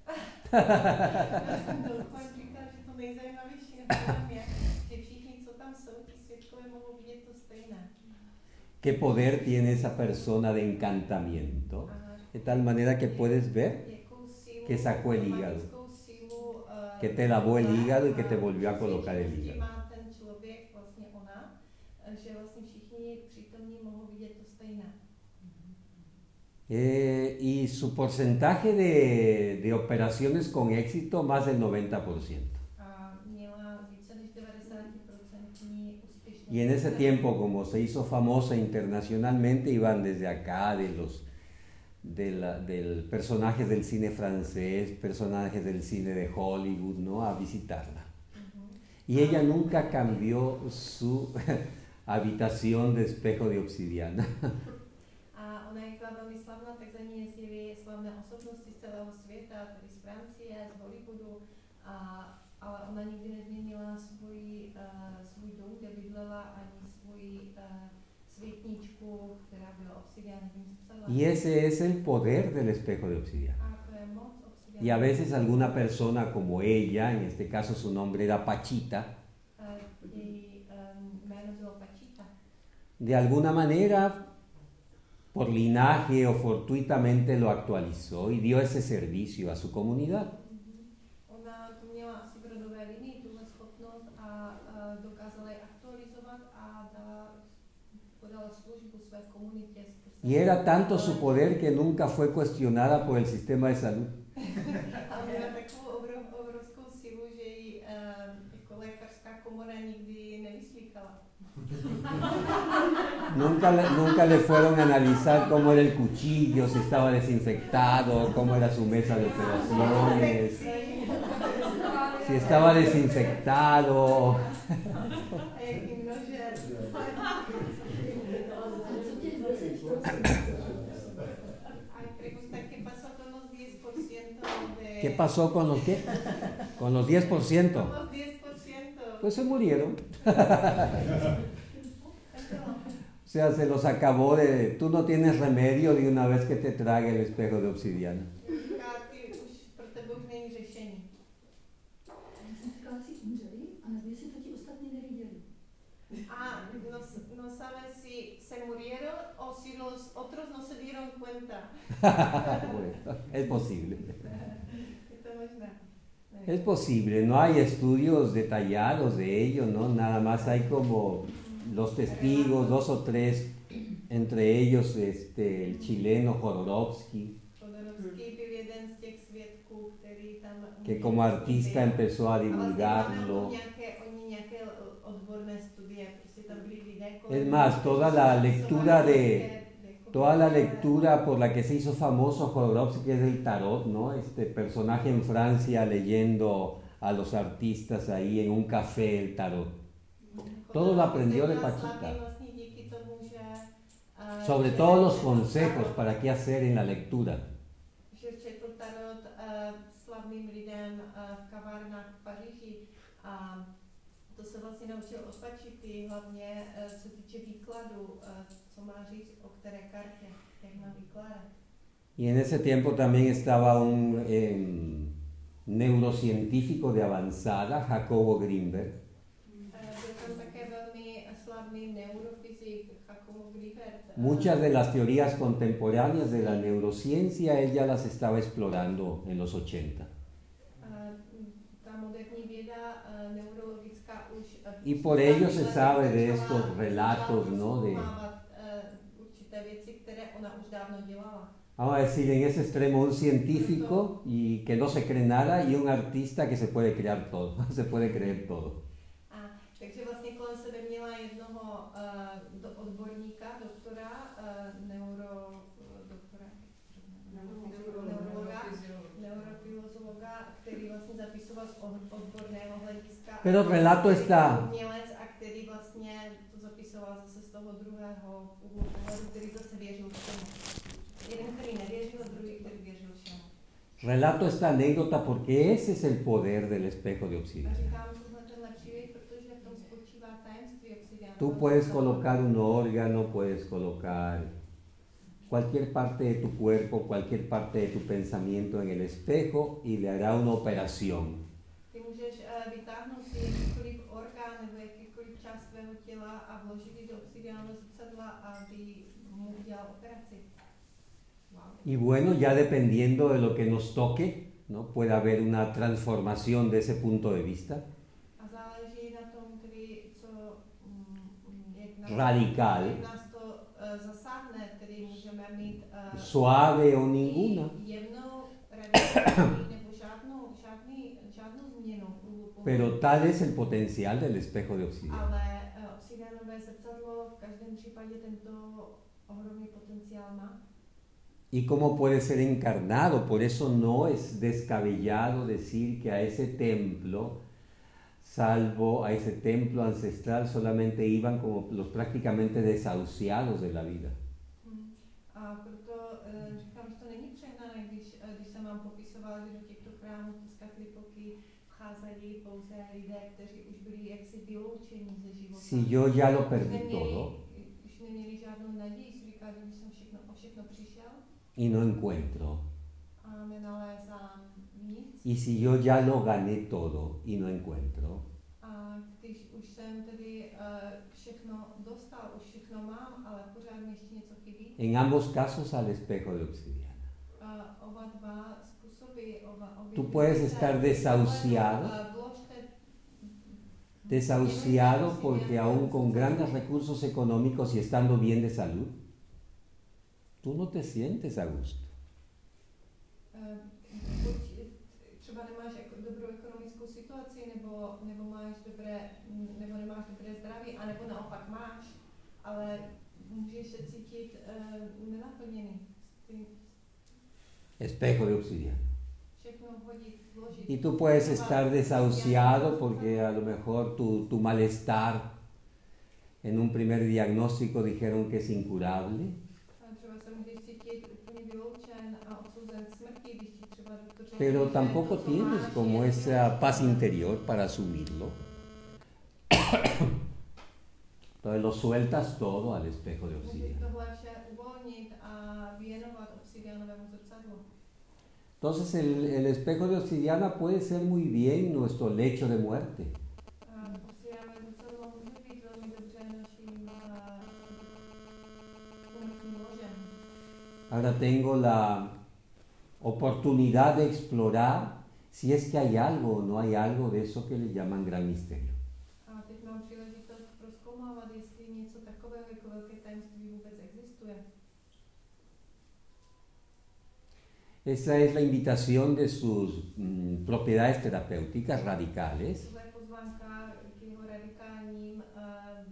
¿Qué poder tiene esa persona de encantamiento? De tal manera que puedes ver que sacó el hígado, que te lavó el hígado y que te volvió a colocar el hígado. Eh, y su porcentaje de, de operaciones con éxito, más del noventa por ciento. Y en ese tiempo, como se hizo famosa internacionalmente, iban desde acá, de los de la, del personajes del cine francés, personajes del cine de Hollywood, ¿no?, a visitarla. Y ella nunca cambió su habitación de espejo de obsidiana. A ona jak byla velmi slavná, tak za ní jezdili slavné osobnosti z celého světa, tedy z Francie, z Hollywoodu, a, ale ona nikdy nezměnila svůj, uh, svůj dům, kde bydlela, ani svůj uh, světničku, která byla obsidiana. Y ese es el poder del espejo de obsidiana. Y a veces alguna persona como ella, en este caso su nombre era Pachita, de alguna manera, por linaje o fortuitamente lo actualizó y dio ese servicio a su comunidad. Y era tanto su poder que nunca fue cuestionada por el sistema de salud. Nunca le, nunca le fueron a analizar cómo era el cuchillo, si estaba desinfectado, cómo era su mesa de operaciones, si estaba desinfectado. ¿Qué pasó con los qué? Con los diez por ciento. Pues se murieron. O sea, se los acabó de... Tú no tienes remedio de una vez que te trague el espejo de obsidiana. Ah, no, no sabes si se murieron o si los otros no se dieron cuenta. Bueno, es posible. Es posible, no hay estudios detallados de ello, ¿no? Nada más hay como los testigos, dos o tres, entre ellos este, el chileno Jodorowsky, que como artista empezó a divulgarlo. Es más, toda la lectura de toda la lectura por la que se hizo famoso Jodorowsky, que es el tarot, ¿no? Este personaje en Francia leyendo a los artistas ahí en un café el tarot. Todo lo aprendió de Pachita. Sobre todo los consejos para qué hacer en la lectura. To se vlastně naučil od Pachity, hlavně co týče výkladu, co má říct o které kartě, jak má vykládat. Y en ese tiempo también estaba un eh, neurocientífico de avanzada, Jacobo Grinberg. Muchas de las teorías contemporáneas de la neurociencia él ya las estaba explorando en los ochenta. Y por ello se sabe de estos relatos, ¿no? De, vamos a decir, en ese extremo un científico y que no se cree nada y un artista que se puede crear todo, se puede creer todo. Takže vlastně kolem sebe měla jednoho uh, odborníka, doktora, uh, neuro, doktora, neurologa, neurofilozologa, který vlastně zapisoval z odborného hlediska. Pero relato está. Umělec, a který vlastně to zapisoval zase z toho druhého úhlu pohledu, který zase věřil všemu. Jeden, který nevěřil, a druhý, který věřil všemu. Relato esta anécdota porque ese es el poder del espejo de obsidiana. Tú puedes colocar un órgano, puedes colocar cualquier parte de tu cuerpo, cualquier parte de tu pensamiento en el espejo y le hará una operación. Ty můžeš uh, vytáhnout si jakýkoliv orgán nebo jakýkoliv část svého těla a vložit ji do obsidiánového zrcadla a ty mu udělal operaci. Wow. Y bueno, ya dependiendo de lo que nos toque, ¿no? Puede haber una transformación de ese punto de vista. A záleží na tom, tedy, co, mm, jak nás, Radical. jak nás to uh, zasáhne, tedy můžeme mít uh, Suave o ninguna. jemnou, radikální nebo žádnou, žádný, žádnou změnu. Pero tal es el potencial del espejo de obsidiana. Ale uh, obsidianové zrcadlo v každém případě tento ohromný potenciál má. Y cómo puede ser encarnado. Por eso no es descabellado decir que a ese templo, salvo a ese templo ancestral, solamente iban como los prácticamente desahuciados de la vida. Hmm. A proto uh, říkám, že to není přehnané, když, uh, když jsem vám popisoval, že do těchto chrámů Tezcatlipoca vcházeli pouze lidé, kteří už byli jaksi vyloučeni ze života. Si yo ya lo Už perdí neměli, todo už neměli žádnou naději, si říkali, že když jsem všechno, o všechno přišel y no encuentro. a nenalézám nic. Y si yo ya lo gané todo y no encuentro. A když už jsem tedy uh, všechno dostal, už všechno mám, ale pořád mi ještě něco chybí. En ambos casos al espejo de obsidiana. Uh, oba dva způsoby, oba, obě Tú puedes dvě estar věci, desahuciado, uh, vložte, desahuciado porque aún con grandes recursos económicos y estando bien de salud, tú no te sientes a gusto. Uh, buď třeba nemáš jako dobrou ekonomickou situaci, nebo, nebo máš dobré, nebo nemáš dobré zdraví, anebo naopak máš, ale můžeš se cítit uh, nenaplněný. Ty Espejo de obsidiana. všechno hodit, vložit. Y tú puedes estar desahuciado porque a lo mejor tu, tu malestar en un primer diagnóstico dijeron que es incurable. A třeba se můžeš cítit úplně vyloučen a odsouzen k smrti, když ti třeba doktor řekne, Pero že tampoco to, co tienes máš, como je- esa paz interior para asumirlo. Entonces lo sueltas todo al espejo de Můžeš obsidiana. tohle vše uvolnit a věnovat obsidianovému zrcadlu. Entonces el, el espejo de obsidiana puede ser muy bien nuestro lecho de muerte. A obsidianové zrcadlo může být velmi dobře naším uh, umyslným ložem. Ahora tengo la oportunidad de explorar si es que hay algo o no hay algo de eso que le llaman gran misterio. A teď mám příležitost prozkoumávat, jestli něco takového jako velké tajemství vůbec existuje. Esa es la invitación de sus mm, propiedades terapéuticas radicales. Tohle je pozvánka k jeho radikálním uh,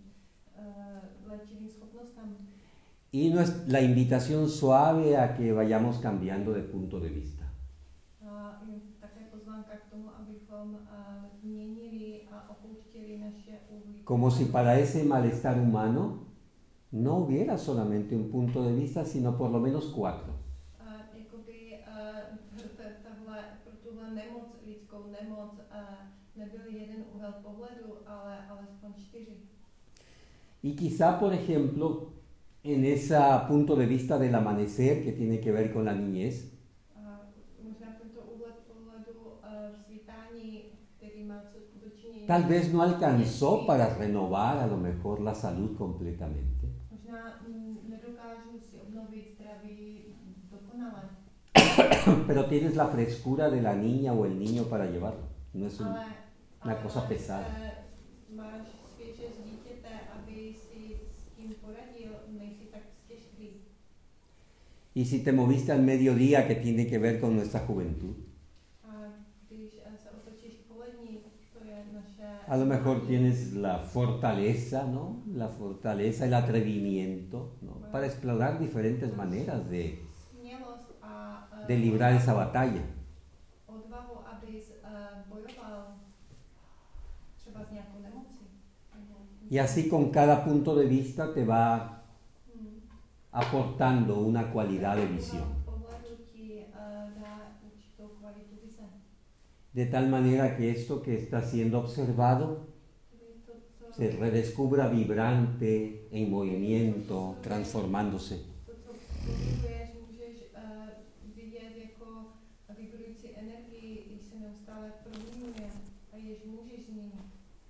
uh, léčivým schopnostem. Y no es la invitación suave a que vayamos cambiando de punto de vista. A je také pozvánka k tomu, abychom uh, měnili a opouštěli naše úhly. Como si para ese malestar humano no hubiera solamente un punto de vista, sino por lo menos cuatro. Uh, jakoby uh, tahle, pro tuhle nemoc, lidskou nemoc, uh, nebyl jeden úhel pohledu, ale alespoň čtyři. Y quizá, por ejemplo, en ese punto de vista del amanecer que tiene que ver con la niñez, Uh, možná tento úhled pohledu uh, v svítání, který má co dočinění. tal vez no alcanzó para renovar a lo mejor la salud completamente. Možná mm, nedokážu si obnovit zdraví dokonale, Pero tienes la frescura de la niña o el niño para llevarlo. No es un- ale, una ale cosa máš, pesada. eh, máš svěže z dítěte, aby si s tím poradil, nejsi tak stěžký. Y si te moviste al mediodía, que tiene que ver con nuestra juventud, A když eh, se otočíš k polední, to je naše... a lo mejor tienes la fortaleza, ¿no? La fortaleza, el atrevimiento, ¿no? Para explorar diferentes maneras de, Smělost a eh, de librar esa batalla. odvahu, abys eh, bojoval třeba s nějakou nemocí. Nebo- Y así con cada punto de vista te va Hmm. aportando una cualidad de visión. Pohledu ti eh, dá určitou kvalitu vize. De tal manera que esto que está siendo observado Tedy to, co, se redescubra vibrante, en movimiento, transformándose. to, co Funguješ, můžeš uh, vidět jako vibrující energii, když se neustále proměňuje a jež můžeš změnit.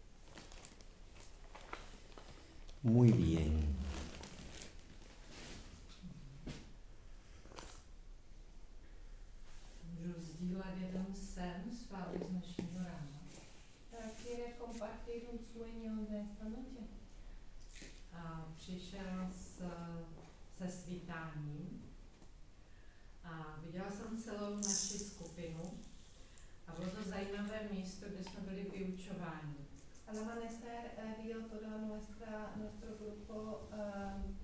Muy bien. Můžu sdílet jeden sen s vámi z dnešního rána. Quiere compartir un sueño de esta noche. A přišel s, se svítáním a viděla jsem celou naši skupinu a bylo to zajímavé místo, kde jsme byli vyučováni. Al amanecer eh, vio toda nuestra, nuestro grupo um,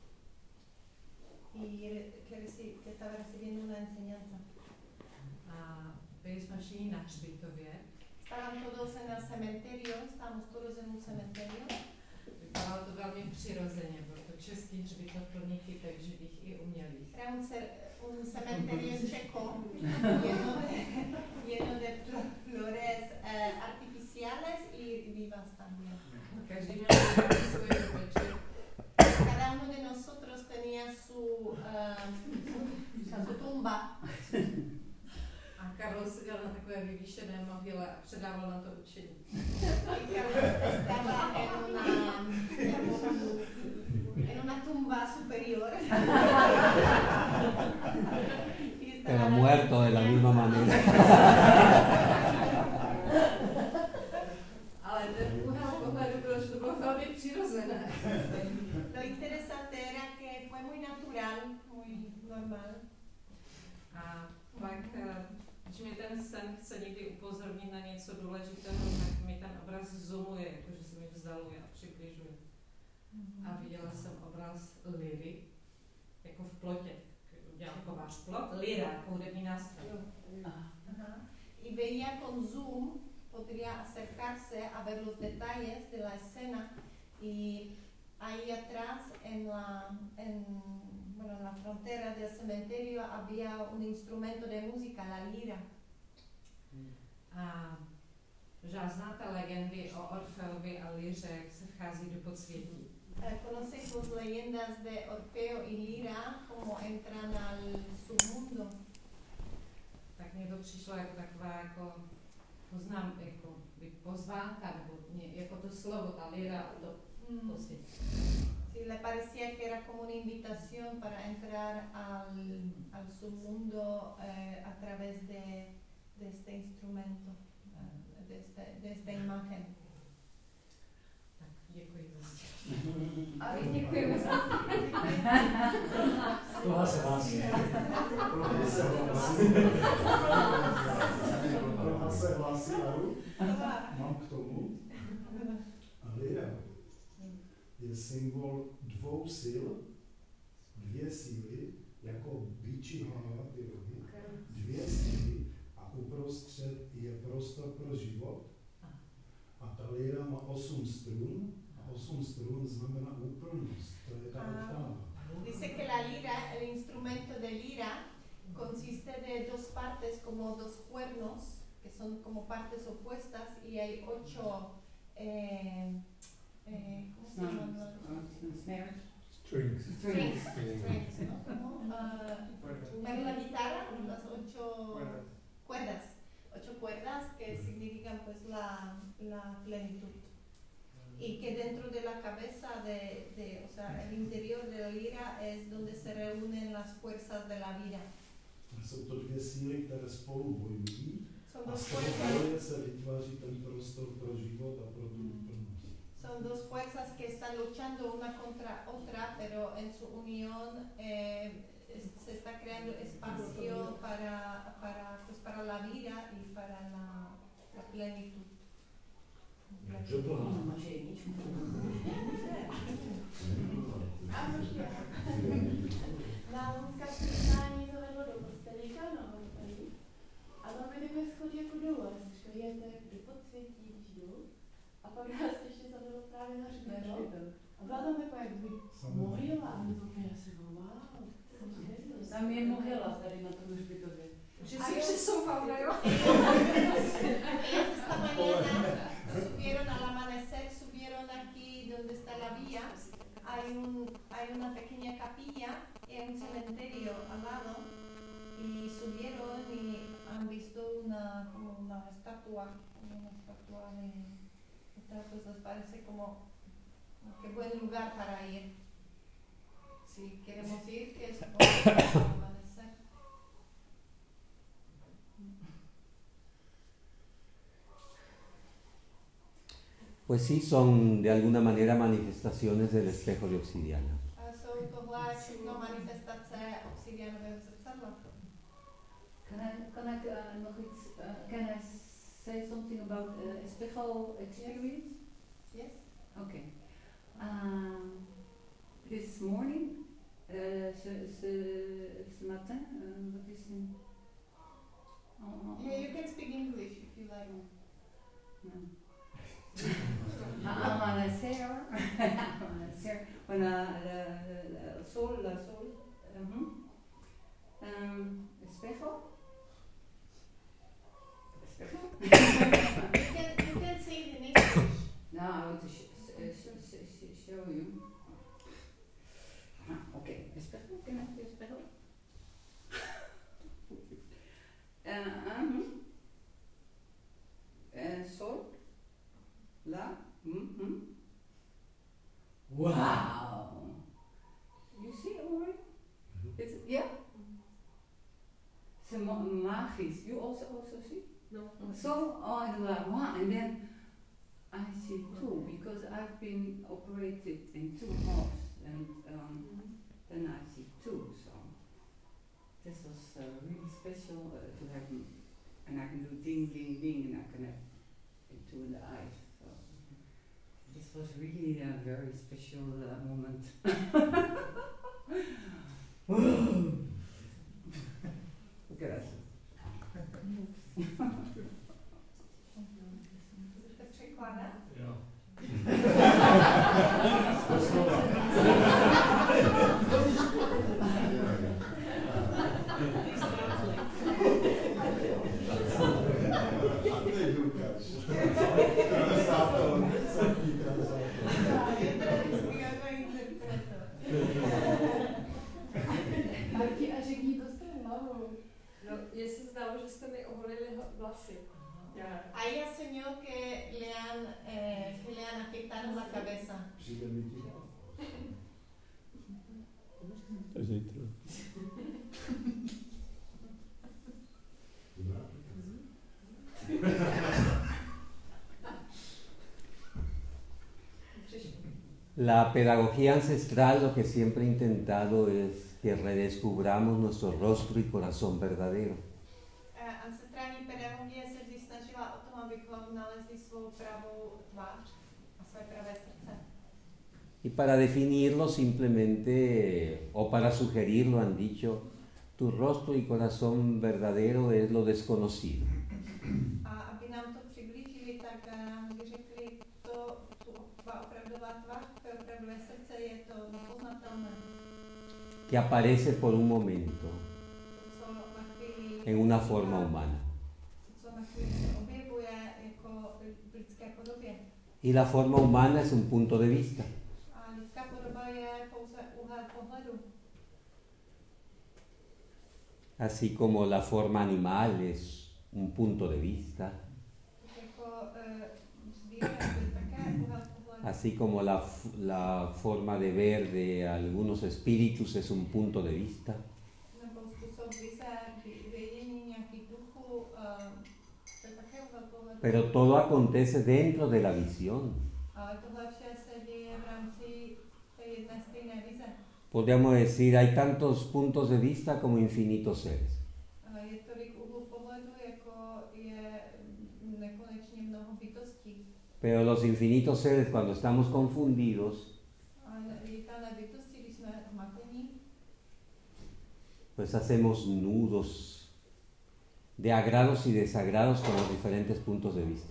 y re, que, reci, que estaba recibiendo una enseñanza. A byli jsme všichni na hřbitově. Estaban todos en el cementerio, estábamos todos en un cementerio. Vypadalo to velmi přirozeně, byl to český hřbitov plný kytek živých i umělých. Era un, cer, un cementerio checo lleno de, lleno de flores eh, artificiales y vivas también. Každý měl svůj večer. Cada uno de nosotros tenía su, uh, su tumba. A Karol seděl na takové vyvýšené mohyle a předával na to učení. Y Carlos estaba en una, en, un, en una tumba superior. Pero muerto de la misma manera. Ale ten úhel pohledu bylo, že to bylo velmi přirozené. Lo interesante era que fue muy natural, muy normal. A pak, když mi ten sen chce někdy upozornit na něco důležitého, tak mi ten obraz zoomuje, jakože se mi vzdaluje a přibližuje. A viděla jsem obraz liry, jako v plotě. Udělal kovář plot, lira, jako hudební nástroj. Y veía con zoom, podría acercarse a ver los detalles de la escena y ahí atrás en la, en, bueno, en la frontera del cementerio había un instrumento de música, la lira. A možná znáte legendy o Orfeovi a Liře, jak se vchází do podsvětí. ¿Conocéis las leyendas de Orfeo y Lira, cómo entran al submundo? Tak mně to přišlo jako taková, jako, poznám, jako pozvánka, nebo mě, jako to slovo, ta lira a to mm. podsvětí. Sí, le parecía que era como una invitación para entrar al, al submundo eh, a través de, de este instrumento, de, este, de esta imagen. Tak děkuji za sdělení. A vy děkujeme za Tohle se hlásí. Tohle se hlásí. Tohle se hlásí, Aru. Mám k tomu. Lira je symbol dvou sil, dvě síly, jako bičí hlava, ty rohy, dvě síly a uprostřed je prostor pro život. A ta lira má osm strun a osm strun znamená úplnost. To je ta oktáva. Dice que la lira, el instrumento de lira, consiste de dos partes como dos cuernos, que son como partes opuestas, y hay ocho, eh, eh, ¿cómo se llaman? Strings. Strings. Strings, ¿no? Como, uh, para la guitarra, las ocho cuerdas. Ocho cuerdas que significan pues la, la plenitud. Y que dentro de la cabeza de, de, o sea, el interior de la lira es donde se reúnen las fuerzas de la vida. Jsou to dvě síly, které spolu bojují. Son A dos z toho fuerzas. boje se vytváří ten prostor pro život a pro tu úplnost. Son dos fuerzas que están luchando una contra otra, pero en su unión eh, se está creando espacio para, para, pues para la vida y para la, la plenitud. Že to Na Lunska přiznání to vedlo do kostelíka, no, tady. A tam by takhle schodí jako dolů, a jsem říkala, je, to je do podsvětí, když jdu. A pak nás ještě zavedlo právě na hřbitov. A byla tam taková jakoby mohyla, a my to úplně asi říkala, wow. Tam je mohyla tady na tom hřbitově. Že si přesouval, ne jo? Esta mañana subieron al amanecer, subieron aquí donde está la vía, a hay, un, hay una pequeña capilla y un cementerio al lado y subieron y han visto una, como una estatua, una estatua de, entonces les parece como qué buen lugar para ir. Si queremos ir, que es bueno amanecer. Pues sí, son de alguna manera manifestaciones del espejo de obsidiana. A jsou tohle všechno manifestace obsidianového zrcadla. Can I, can I uh, nog iets, uh, can I say something about uh, espejo experience? Yes? Okay. Um, this morning, uh, ce, ce, ce matin, uh, what is in? Oh, oh, Yeah, you can speak English if you like. No. Amanecer, amanecer, con la, la, la, la sol, la sol, uh-huh. um, espejo, espejo. You can, you can say it in English. No, I want to sh- sh- sh- sh- show you. Ah, okay, espejo, can I see espejo? uh, uh-huh. uh, sol. La, mm-hmm. Wow! You see already? Mm-hmm. It's yeah. It's ma- magisch. You also also see? No. So oh, and like, wow, and then I see two because I've been operated in two halves, and um, mm-hmm. then I see two. So this was uh, really special uh, to have, and I can do ding ding ding, and I can have it two in the eyes. This was really a very special uh, moment. Gracias. To překládat? Jo. Marti a řekni to s tou hlavou. No, mně se zdálo, že jste mi oholili vlasy. A ella soñó que le han, eh, que le han afectado la cabeza. Přijde mi ti dál. Zítra. La pedagogía ancestral lo que siempre ha intentado es que redescubramos nuestro rostro y corazón verdadero. Uh, ancestrální pedagogie se vždy snažila o tom, abychom nalezli svou pravou tvář a své pravé srdce. Y para definirlo simplemente, o para sugerirlo, han dicho, tu rostro y corazón verdadero es lo desconocido. A aby nám to přiblížili, tak nám vyřekli to, tu opravdová tvář, to opravdové srdce je to nepoznatelné. Que aparece por un momento Co na chvíli, en una forma humana. co na chvíli se objevuje jako v lidské podobě. Y la forma humana es un punto de vista. A lidská podoba je pouze úhel pohledu. Así como la forma animal es un punto de vista. Jako uh, zvíře je také úhel pohledu. Así como la, la forma de ver de algunos espíritus es un punto de vista. Nebo způsob vize, vidění nějakých duchů, uh, to je také úhel pohledu. Pero todo acontece dentro de la visión. Ale tohle vše se děje v rámci té jedné stejné vize. Podríamos decir, hay tantos puntos de vista como infinitos seres. Uh, je tolik úhlů pohledu, jako je nekonečně mnoho bytostí. Pero los infinitos seres, cuando estamos confundidos, Ale viditelné bytosti, když jsme zmatení, pues hacemos nudos de agrados y desagrados con los diferentes puntos de vista.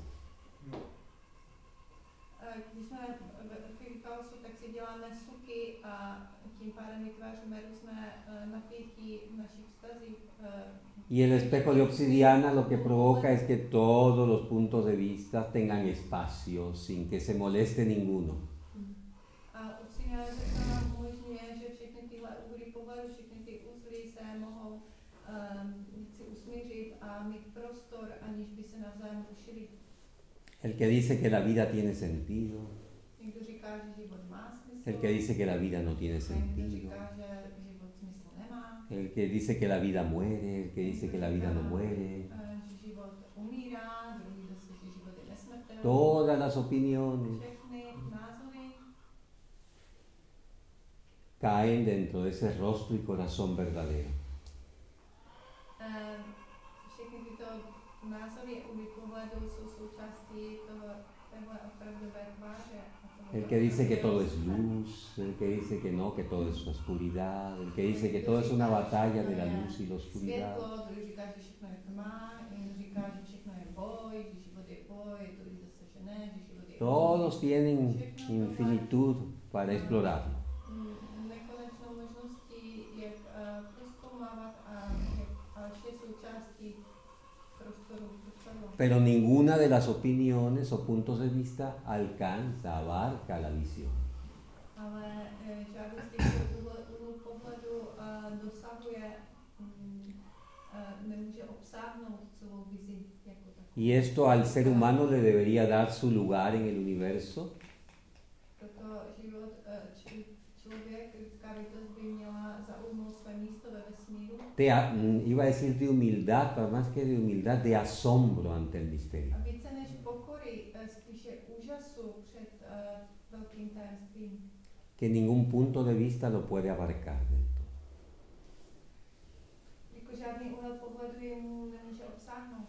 uh, když jsme v chvíli chaosu, tak si děláme suky a tím pádem vytváříme různé uh, napětí v našich vztazích. Uh, Y el espejo de obsidiana lo que provoca es que todos los puntos de vista tengan espacio sin que se moleste ninguno. a Upřímně řečeno umožňuje, že všechny tyhle úhly pohledu, všechny ty uzly se mohou um, si usmířit a mít prostor, aniž by se navzájem rušili. El que dice que la vida tiene sentido, Někdo říká, že život má smysl. el que dice que la vida no tiene Někdo sentido, říká, že život smysl nemá. el que dice que la vida muere, el que dice que la vida no muere. Uh, že život umírá, druhý zase, že život je nesmrtelný. Todas las opiniones Všechny názory caen dentro de ese rostro y corazón verdadero. uh, všechny tyto názory úhly pohledu jsou součástí toho, téhle opravdové tváře. El que dice que todo es luz, el que dice que no, que todo es oscuridad, el que dice que todo es una batalla de la luz y la oscuridad. Světlo, druhý říká, že všechno je tma, někdo říká, že všechno je boj, že život je boj, druhý zase, že ne, že život je Todos tienen infinitud para explorarlo. mm, nekonečnou možností, jak uh, prozkoumávat a jak a vše součástí prostoru, prostoru. Pero ninguna de las opiniones o puntos de vista alcanza, abarca la visión. Ale eh, žádný z těchto úhlů pohledu uh, dosahuje, um, uh, nemůže obsáhnout celou vizi jako takovou. Y esto al ser humano le debería dar su lugar en el universo, Proto život, uh, č, člověk, lidská bytost by měla zaujmout své místo ve vesmíru. de, a- mm, iba a decir de humildad, pero más que de humildad, de asombro ante el misterio. A více než pokory, eh, spíše úžasu před uh, velkým tajemstvím. Que ningún punto de vista lo puede abarcar del todo. Jako žádný úhel pohledu jemu nemůže obsáhnout.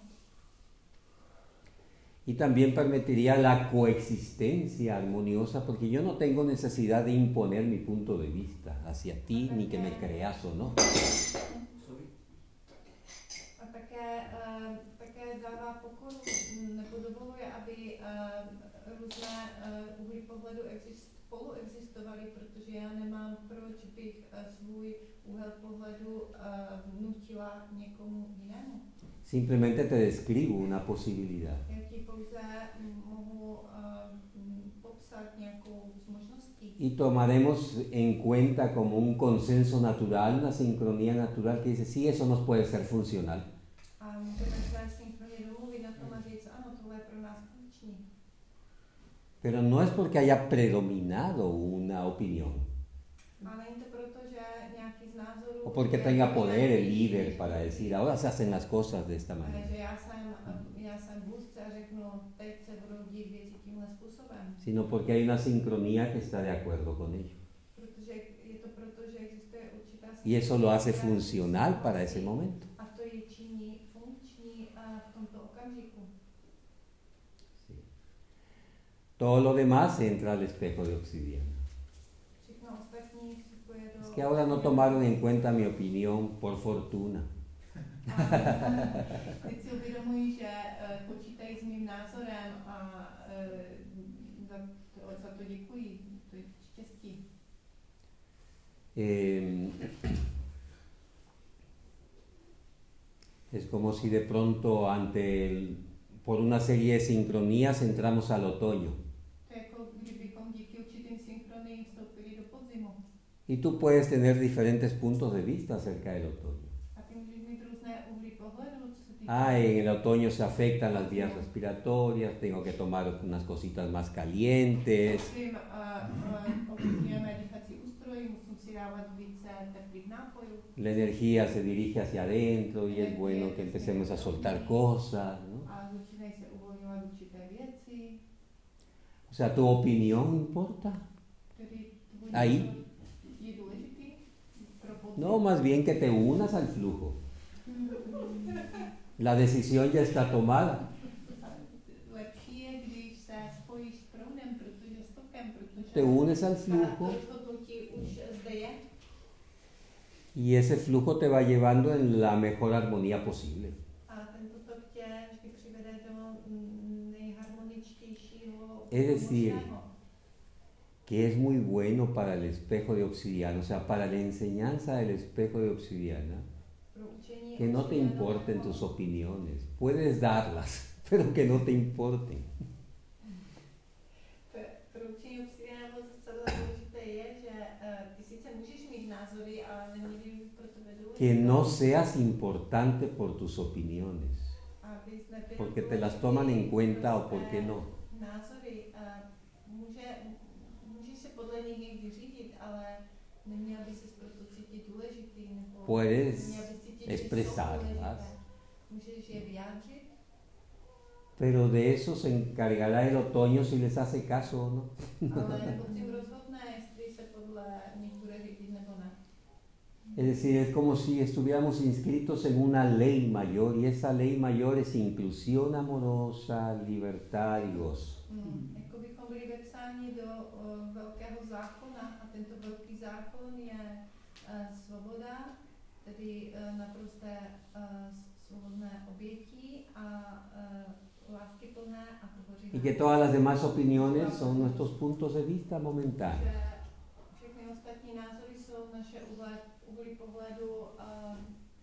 Y también permitiría la coexistencia armoniosa, porque yo no tengo necesidad de imponer mi punto de vista hacia ti, ni que me creas o no. A také, uh, také dává pokoru, m, nebo dovoluje, aby uh, různé uh, úhly pohledu exist, spolu existovaly, protože já nemám, proč bych uh, svůj úhel pohledu uh, vnutila někomu jinému. Simplemente te describo una posibilidad. Já ti pouze mm, mohu uh, mm, popsat nějakou z možností. Y tomaremos en cuenta como un consenso natural, una sincronía natural que dice, sí, eso nos puede ser funcional. A můžeme se synchronně domluvit na tom a říct, ano, tohle je pro nás funkční. Pero no es porque haya predominado una opinión, A není to proto, že nějaký z názorů... o porque je tenga poder el dominantnější líder než para druhý. decir, ahora se hacen las cosas de esta Ale manera. že já jsem, já jsem vůdce a řeknu, teď se budou dít věci tímhle způsobem. Sino porque hay una sincronía que está de acuerdo con ello. Protože je to proto, že existuje určitá... Y eso lo hace syncronie, funcional para ese momento. A to ji činí funkční a v tomto okamžiku. Sí. Todo lo demás entra al espejo de obsidiana. Všechno ostatní vstupuje do... Es que ahora no tomaron en cuenta mi opinión, por fortuna. Teď si uvědomuji, že uh, počítají s mým názorem a uh, za, to, za to děkuji. To je štěstí. Eh, es como si de pronto ante el, por una serie de sincronías entramos al otoño. To je jako kdybychom díky určitým synchroniím vstoupili do podzimu. Y tú puedes tener diferentes puntos de vista acerca del otoño. A ty můžeš mít různé úhly pohledu, co se týká... Ah, en el otoño se afectan las vías respiratorias, tengo que tomar unas cositas más calientes. Musím uh, uh, ovlivňujeme dýchací ústroj, musím si dávat více teplých nápojů. La energía se dirige hacia adentro y es bueno que empecemos a soltar cosas, ¿no? A začínají se uvolňovat určité věci. O sea, ¿tu opinión importa? Tedy tvůj Ahí. názor je důležitý pro podzim. No, más bien que te unas al flujo. La decisión ya está tomada. Lepší je, když se spojíš s proudem, protože s tokem, protože Te unes al ta flujo rozhodnutí už zde je. y ese flujo te va llevando en la mejor armonía posible. A tento tok tě vždy přivede do mm, nejharmoničtějšího Es decir, možného. que es muy bueno para el espejo de obsidiana, o sea, para la enseñanza del espejo de obsidiana, Pro učení que no te importen tus opiniones. Puedes darlas, pero que no te importen. Pro- pro učení obsidianového zcela důležité je, názory, ale neměly pro tebe důležité. Que no seas importante por tus opiniones, Abys nebyl porque te las toman en cuenta o porque no. názory. Může, můžeš se podle nich někdy řídit, ale neměl by se proto cítit důležitý, nebo Puedes neměl by cítit, expresarlas. že jsou důležité. Můžeš je vyjádřit, Pero de eso se encargará el otoño si les hace caso o no. ale podzim rozhodne, jestli se podle nich bude řídit nebo ne. Es decir, es como si estuviéramos inscritos en una ley mayor y esa ley mayor es inclusión amorosa, libertad y gozo. Mm. Jako bychom byli vepsáni do uh, velkého zákona a tento velký zákon je uh, svoboda, tedy uh, naprosté uh, svobodné obětí a uh, láskyplné a pohoří. Y que todas las demás opiniones son nuestros puntos de vista momentáneos. Že všechny ostatní názory jsou naše úhly pohledu uh,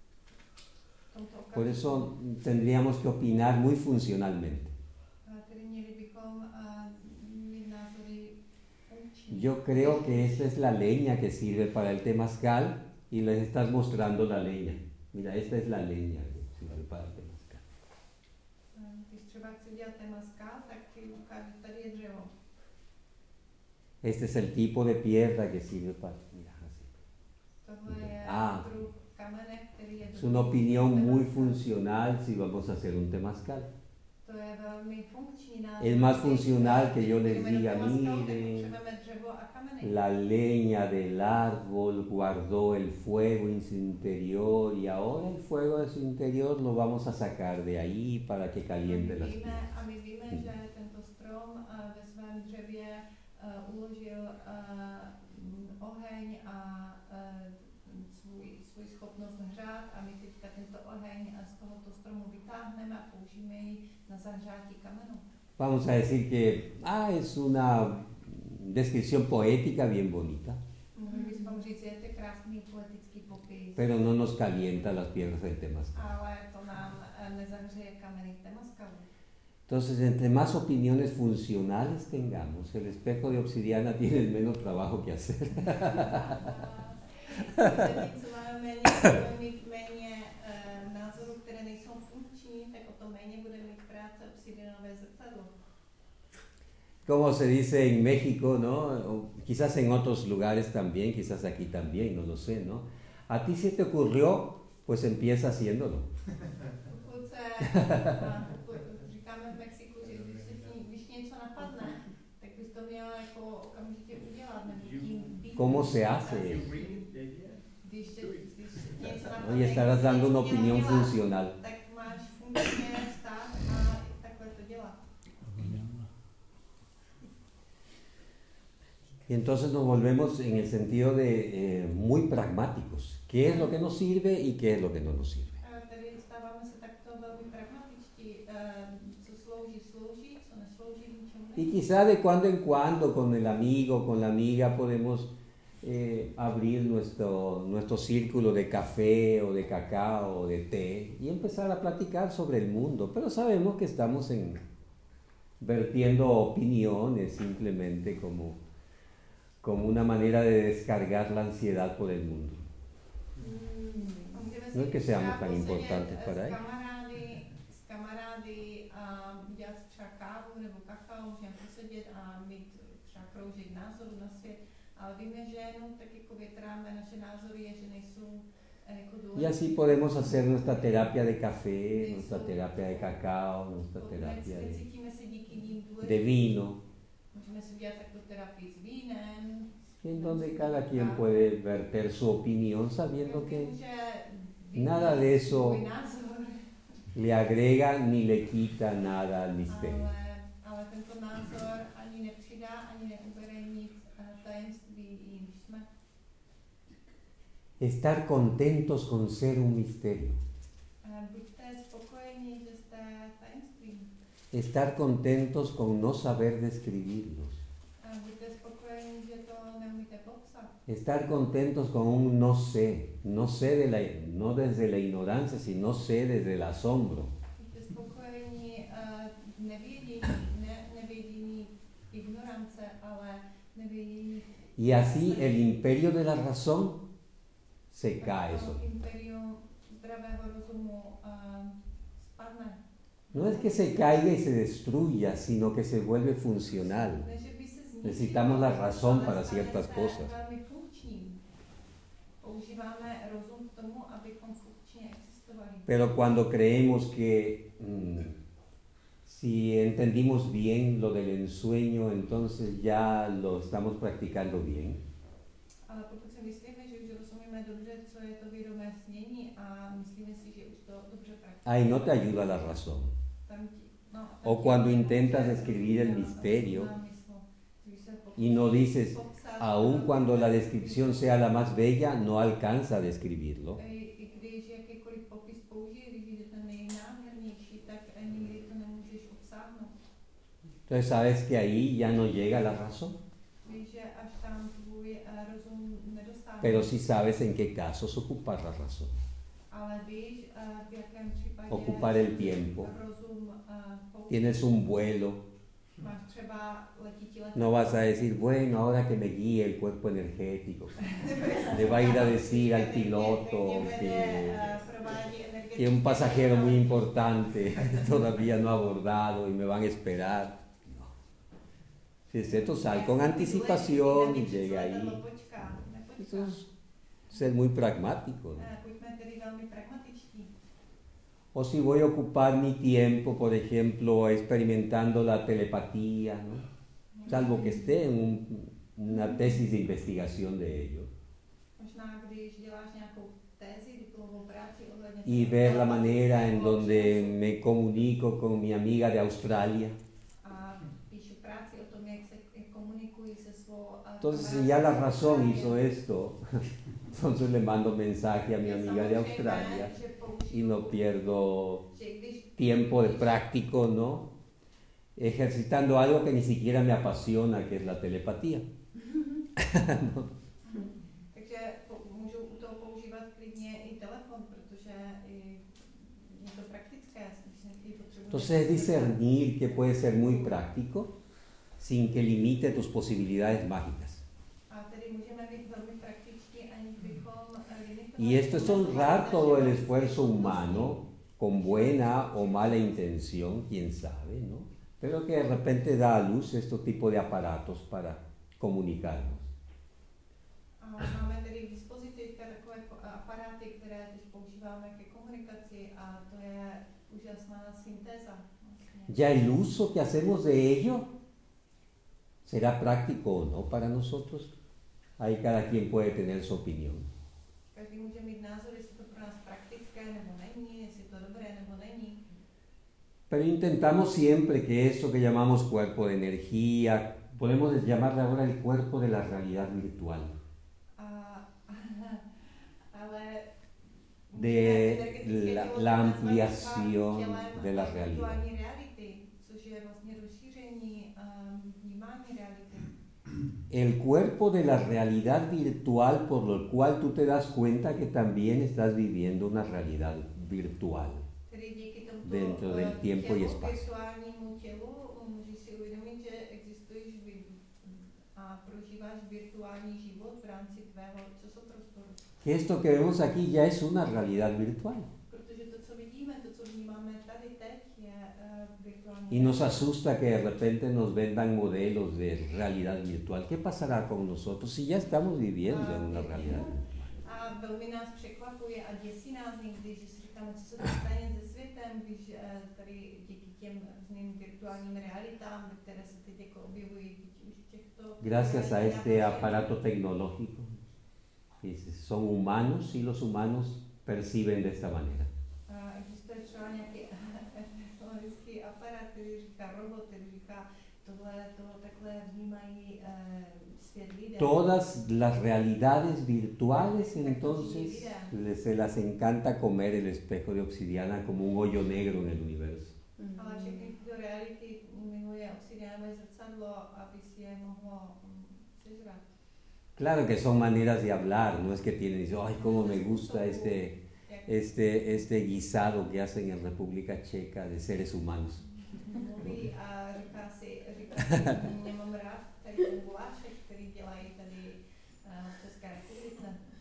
v tomto okamžiku. Por eso tendríamos que opinar muy funcionalmente. Uh, tedy měli bychom uh, mít názory funkční. Yo creo que esta es la leña que sirve para el temazcal y les estás mostrando la leña. Mira, esta es la leña que sirve para el temazcal. Uh, Když třeba chci dělat temazkal, tak ti ukážu, tady je dřevo. Este es el tipo de piedra que sirve para... Mira, así. Tohle je Ah. druh kamene, který je Es una opinión muy funcional si vamos a hacer un temazcal. To je velmi funkční názor. Es más funcional que yo les Když diga, budeme temazkal, tak miren, potřebujeme dřevo a kameny. la leña del árbol guardó el fuego en su interior y ahora el fuego de su interior lo vamos a sacar de ahí para que caliente las Víme, piedras. a my víme, že tento strom uh, ve svém dřevě uh, uložil uh, oheň a uh, svůj, svůj schopnost hřát a my teďka tento oheň z tohoto stromu vytáhneme a použijeme ji na zahřátí kamenu. Vamos a decir que ah, es una descripción poética bien bonita, Mohli bychom říct, je to krásný poetický popis, pero no nos calienta las piedras del temazcal. ale to nám uh, nezahřeje kameny v temaskalu. Entonces, entre más opiniones funcionales tengamos, el espejo de obsidiana tiene menos trabajo que hacer. Co máme méně, budeme mít méně uh, názorů, které nejsou funkční, tak o to méně budeme mít práce obsidianové zrcadlo. Como se dice en México, ¿no? O quizás en otros lugares también, quizás aquí también, no lo sé, ¿no? A ti se te ocurrió, pues empieza haciéndolo. Pokud se, a, pokud říkáme v Mexiku, že když, se ti, když něco napadne, tak bys to měl jako okamžitě udělat, nebo tím být. ¿Cómo se hace? Když se, když se ti něco ¿No? napadne, Y estarás dando una když se ti opinión něco dělat, funcional. tak máš funkčně vstát a takhle to dělat. Y entonces nos volvemos en el sentido de eh, muy pragmáticos. ¿Qué es lo que nos sirve y qué es lo que no nos sirve? A tady stáváme se takto velmi pragmatičtí, uh, co slouží, slouží, co neslouží, ničemu Y ne. quizá de cuando en cuando con el amigo, con la amiga podemos eh, abrir nuestro, nuestro círculo de café o de cacao o de té y empezar a platicar sobre el mundo. Pero sabemos que estamos en, vertiendo opiniones simplemente como, como una manera de descargar la ansiedad por el mundo. Můžeme No es si que seamos třeba tan posedět, importantes eh, para s ello. kamarády, s kamarády a dělat třeba kávu nebo kakao, můžeme posedět a mít třeba kroužek názorů na svět, ale víme, že jenom tak jako větráme naše názory, je, že nejsou eh, jako důležité. Y así podemos hacer nuestra terapia de café, nuestra terapia de cacao, nuestra terapia de, Necítíme se díky ním de důležitý. víno, Můžeme si udělat takovou terapii s vínem. en donde cada quien puede verter su opinión sabiendo que nada de eso le agrega ni le quita nada al misterio. Ale, ale tento názor ani nepřidá, ani neubere nic uh, tajemství, jim jsme. Estar contentos con ser un misterio. Uh, buďte spokojeni, že jste tajemstvím. Estar contentos con no saber describirlos. Uh, buďte spokojeni, že to neumíte popsat. Estar contentos con un no sé, no sé de la, no desde la ignorancia, sino sé desde el asombro. Buďte spokojeni uh, nevědění, ne, nevědění ignorance, ale nevědění. Y así el imperio de la razón se cae eso. Imperium zdravého rozumu uh, spadne. No es que se caiga y se destruya, sino que se vuelve funcional. Ne, že by se zničilo, Necesitamos la razón ale para stane ciertas se cosas. velmi funkčním. Používáme rozum k tomu, abychom funkčně existovali. Pero cuando creemos que mm, si entendimos bien lo del ensueño, entonces ya lo estamos practicando bien. Ale pokud si myslíme, že už rozumíme dobře, co je to vědomé snění a myslíme si, že už to dobře praktikujeme. Ahí no te ayuda la razón. Tam ti, no, tam O ti cuando nepomůže intentas escribir el rozumná- misterio rozumná mysl. Když se y no pokusíš dices, popsat, aun eh, cuando la descripción sea la más bella, no alcanza a describirlo. I, i když jakýkoliv popis použiješ, když je ten nejnádhernější, tak eh, nikdy to nemůžeš obsáhnout. Entonces sabes que ahí ya no llega la razón, Víš, že až tam tvůj eh, rozum nedosáhne. pero sí sabes en qué casos ocupar la razón. Ale víš, eh, v jakém případě Ocupar el tiempo. rozum eh, použít. Tienes un vuelo, Máš třeba letití letadlo. no vas a decir, bueno, ahora que me guíe el cuerpo energético, le va a ir a decir al piloto que, que un pasajero muy importante todavía no ha abordado y me van a esperar. No. Si es esto, sal con anticipación y llega ahí. Eso es ser muy pragmático, ¿no? Buďme tedy velmi pragmatičtí. O si voy a ocupar mi tiempo, por ejemplo, experimentando la telepatía, ¿no? Salvo que esté en un- una tesis de investigación de ello. Možná, když děláš nějakou tézi, diplomovou práci ohledně Y toho, ver la manera en telepatického donde času me comunico con mi amiga de Australia. a píšu práci o tom, jak se jak komunikují se svou eh, Entonces, si kamarádkou ya la z razón Austrálie. hizo esto, entonces le mando mensaje a mi Je amiga de samozřejmé, Australia že použiju- y no pierdo že když tiempo de práctico, ¿no? Ejercitando algo que ni siquiera me apasiona, que es la telepatía. ¿No? Takže po, můžu u toho používat klidně i telefon, protože i je to praktické. Když někdy potřebuji Entonces, discernir que puede ser muy práctico sin que limite tus posibilidades mágicas. A tedy můžeme být velmi praktičtí, aniž bychom eh, limitovali Y esto es honrar naše todo el vlastní esfuerzo schopnosti. humano con buena o mala intención, quién sabe, ¿no? Pero que de repente da a luz este tipo de aparatos para comunicarnos. A máme tedy k dispozici takové ko- aparáty, které teď používáme ke komunikaci a to je úžasná syntéza. Vlastně. Ya el uso que hacemos de ello será práctico o no para nosotros. Ahí cada quien puede tener su opinión. Každý může mít názor, jestli to pro nás praktické nebo není, jestli to dobré nebo není. Pero intentamos siempre que eso que llamamos cuerpo de energía, podemos llamarle ahora el cuerpo de la realidad virtual, A, ale de energetické la, tělo la nazvat ampliación tělem de la realidad. virtuální reality, což je vlastně rozšíření um, vnímání reality. El cuerpo de la realidad virtual por lo cual tú te das cuenta que también estás viviendo una realidad virtual. Tedy díky tomuto Dentro del eh, tiempo y tělu, espacio. virtuálnímu tělu můžeš si uvědomit, že existuješ vy- a prožíváš virtuální život v rámci tvého časoprostoru. Que esto que vemos aquí ya es una realidad virtual. Protože to, co vidíme, to, co vnímáme tady teď, je uh, virtuální. Y nos asusta que de repente nos vendan modelos de realidad virtual. ¿Qué pasará con nosotros si ya estamos viviendo en una realidad virtual? A velmi nás překvapuje a děsí nás někdy, že si říkáme, co se to stane se světem, když uh, tady díky těm různým virtuálním realitám, které se teď jako objevují už v těchto... Gracias a este aparato tecnológico, que son humanos y los humanos perciben de esta manera. A existuje třeba nějaký technologický aparát, který říká robot, který říká, tohle, to takhle vnímají uh, svět lidé. Todas las realidades virtuales entonces le- se las encanta comer el espejo de obsidiana como un hoyo negro en el universo. Ale všechny tyto reality miluje obsidianové zrcadlo, aby si je mohlo um, sežrat. Claro que son maneras de hablar, no es que tienen, dicen, ay, cómo me gusta este, Jak este, este guisado que hacen en República Checa de seres humanos. mluví a říká si, říká si, mě mám rád tady ten gulášek, který dělají tady uh, v České republice.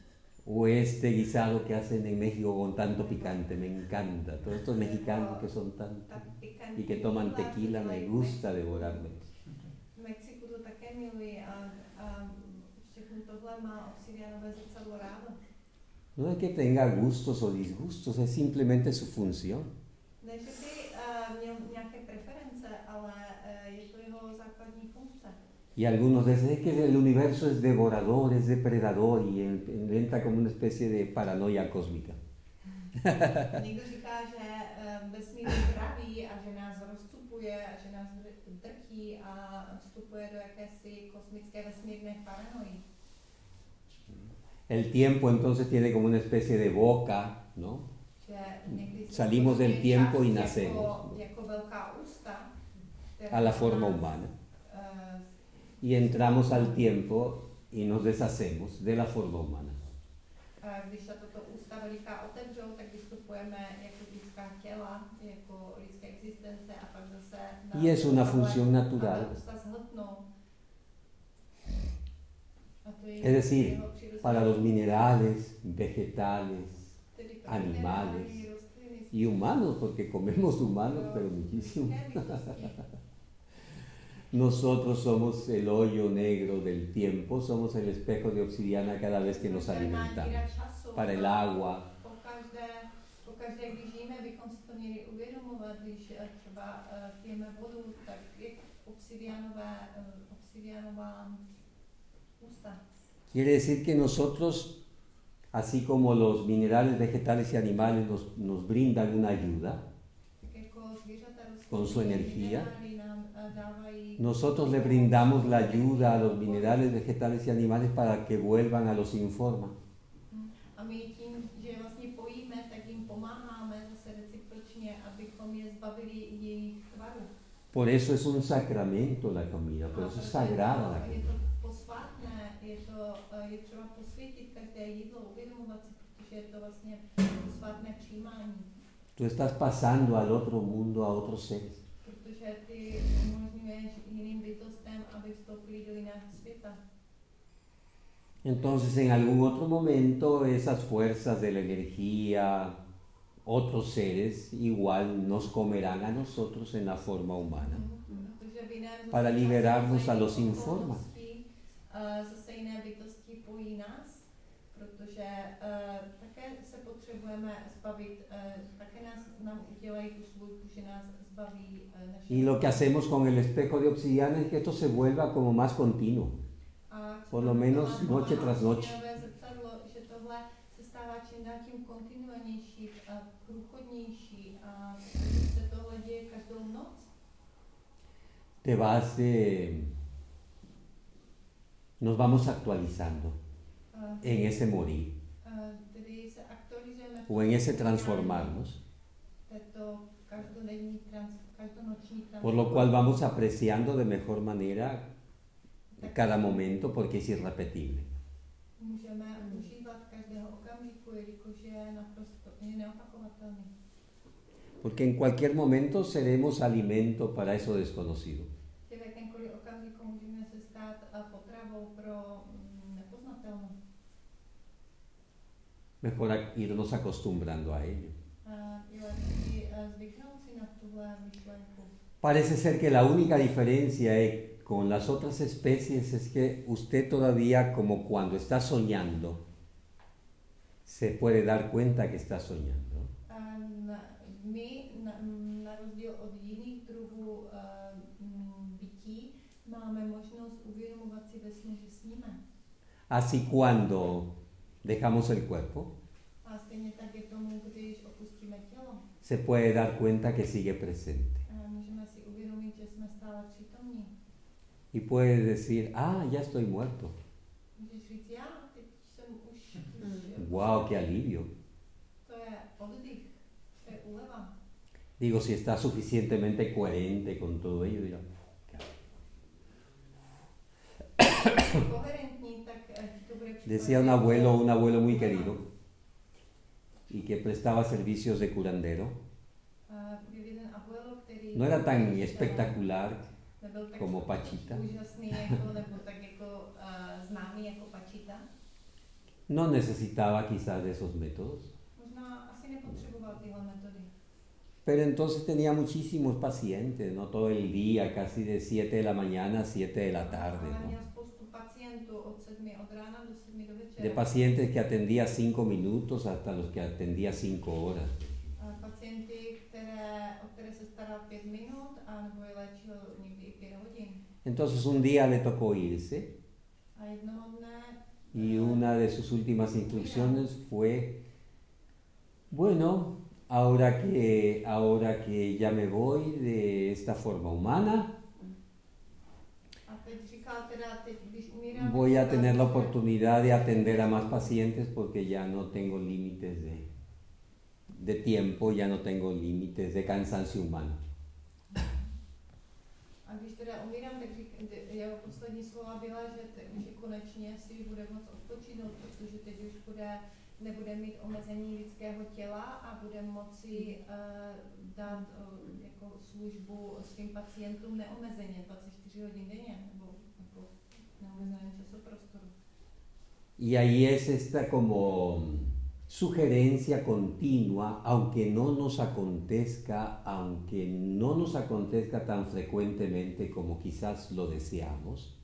O este guisado que hacen en México con tanto picante, me encanta. Todos estos mexicanos que son tan... y que toman tequila, me gusta devorarme. V Mexiku to také miluji a, a všechno tohle má obsidianové zrcadlo rádo. No es que tenga gustos o disgustos, es simplemente su función. Ne, že by uh, měl nějaké preference, ale uh, je to jeho základní funkce. Y algunos dicen es que el universo es devorador, es depredador y entra como una especie de paranoia cósmica. Někdo říká, že uh, vesmír zdraví a že nás rozcupuje a že nás drtí a vstupuje do jakési kosmické vesmírné paranoji. El tiempo entonces tiene como una especie de boca, ¿no? Salimos del tiempo y nacemos, ¿no? A la forma humana. Y entramos al tiempo y nos deshacemos de la forma humana. Když se toto ústa veliká otevřou, tak vystupujeme jako lidská těla, jako lidské existence a pak zase y es una función natural. Ústa zhltnou. Es decir, para los minerales, vegetales, animales y humanos, porque comemos humanos, pero muchísimo. Nosotros somos el hoyo negro del tiempo, somos el espejo de obsidiana cada vez que nos alimentamos. Para el agua. Pokaždé, když jíme, bychom si to měli uvědomovat, když třeba pijeme vodu, tak je obsidianové, obsidianová ústa. Quiere decir que nosotros, así como los minerales, vegetales y animales nos, nos brindan una ayuda con su energía, nosotros le brindamos la ayuda a los minerales, vegetales y animales para que vuelvan a los informa. A my tím, že vlastně pojíme, tak jim pomáháme zase recipročně, abychom je zbavili jejich tvaru. Por eso es un sacramento la comida, por eso es sagrada la comida. Je to posvátné, je to, je třeba posvětit každé jídlo, uvědomovat si, protože je to vlastně posvátné přijímání. Tú estás pasando al otro mundo, a otros seres. Protože ty umožňuješ jiným bytostem, aby vstoupili do jiného světa. Entonces, en algún otro momento, esas fuerzas de la energía, otros seres, igual nos comerán a nosotros en la forma humana, para liberarnos a los informa. Zase jiné bytosti pojí nás, protože také se potřebujeme zbavit, také nás nám udělají tu svůjku, že nás zbaví naše. Y lo que hacemos con el espejo de obsidiana es que esto se vuelva como más continuo. Por lo menos noche tras noche. Že tohle se stává čím dál tím kontinuálnější a průchodnější a se tohle děje každou noc. Te vas de... Nos vamos actualizando uh, en ese morir uh, o en ese transformarnos, por lo cual vamos apreciando de mejor manera cada momento porque es irrepetible. Porque en cualquier momento seremos alimento para eso desconocido. Mejor irnos acostumbrando a ello. Parece ser que la única diferencia con las otras especies es que usted todavía, como cuando está soñando, se puede dar cuenta que está soñando. My, na, na rozdíl od jiných druhů bytí, máme možnost uvědomovat si ve snu, že sníme. Así cuando dejamos el cuerpo, a stejně tak je tomu, když opustíme tělo. Se puede dar cuenta que sigue presente. A můžeme si uvědomit, že jsme stále přítomní. Y puede decir, ah, ya estoy muerto. Můžeš říct, já, teď jsem už... Mm. Wow, qué alivio. To je oddych, to je úleva. Digo, si está suficientemente coherente con todo ello, dirá. Decía un abuelo, un abuelo muy querido y que prestaba servicios de curandero. No era tan espectacular como Pachita, no necesitaba quizás de esos métodos. Možná asi nepotřeboval tyhle metody. Pero entonces tenía muchísimos pacientes, ¿no? Todo el día, casi de siete de la mañana a siete de la tarde, Ale ¿no? měl spoustu pacientů od sedmi od rána do sedmi do večera. De pacientes que atendía cinco minutos hasta los que atendía cinco horas. A pacienty, které, o které se staral pět minut a nebo je léčil někdy i pět hodin. Entonces un día le tocó irse A jednoho dne y una de sus últimas instrucciones fue, bueno, ahora que, ahora que ya me voy de esta forma humana, a teď říkal teda, teď, když umírám, voy a tener la oportunidad de atender a más pacientes porque ya no tengo límites de, de tiempo, ya no tengo límites de cansancio humano. A když teda umírám, tak řík, jeho poslední slova byla, že, te, že konečně si bude moct odpočinout, protože teď už bude, nebude mít omezení lidského těla a bude moci uh, dát uh, jako službu svým pacientům neomezeně, dvacet čtyři hodin denně, nebo jako neomezeném časoprostoru. Y ahí es esta como sugerencia continua, aunque no nos acontezca, aunque no nos acontezca tan frecuentemente como quizás lo deseamos,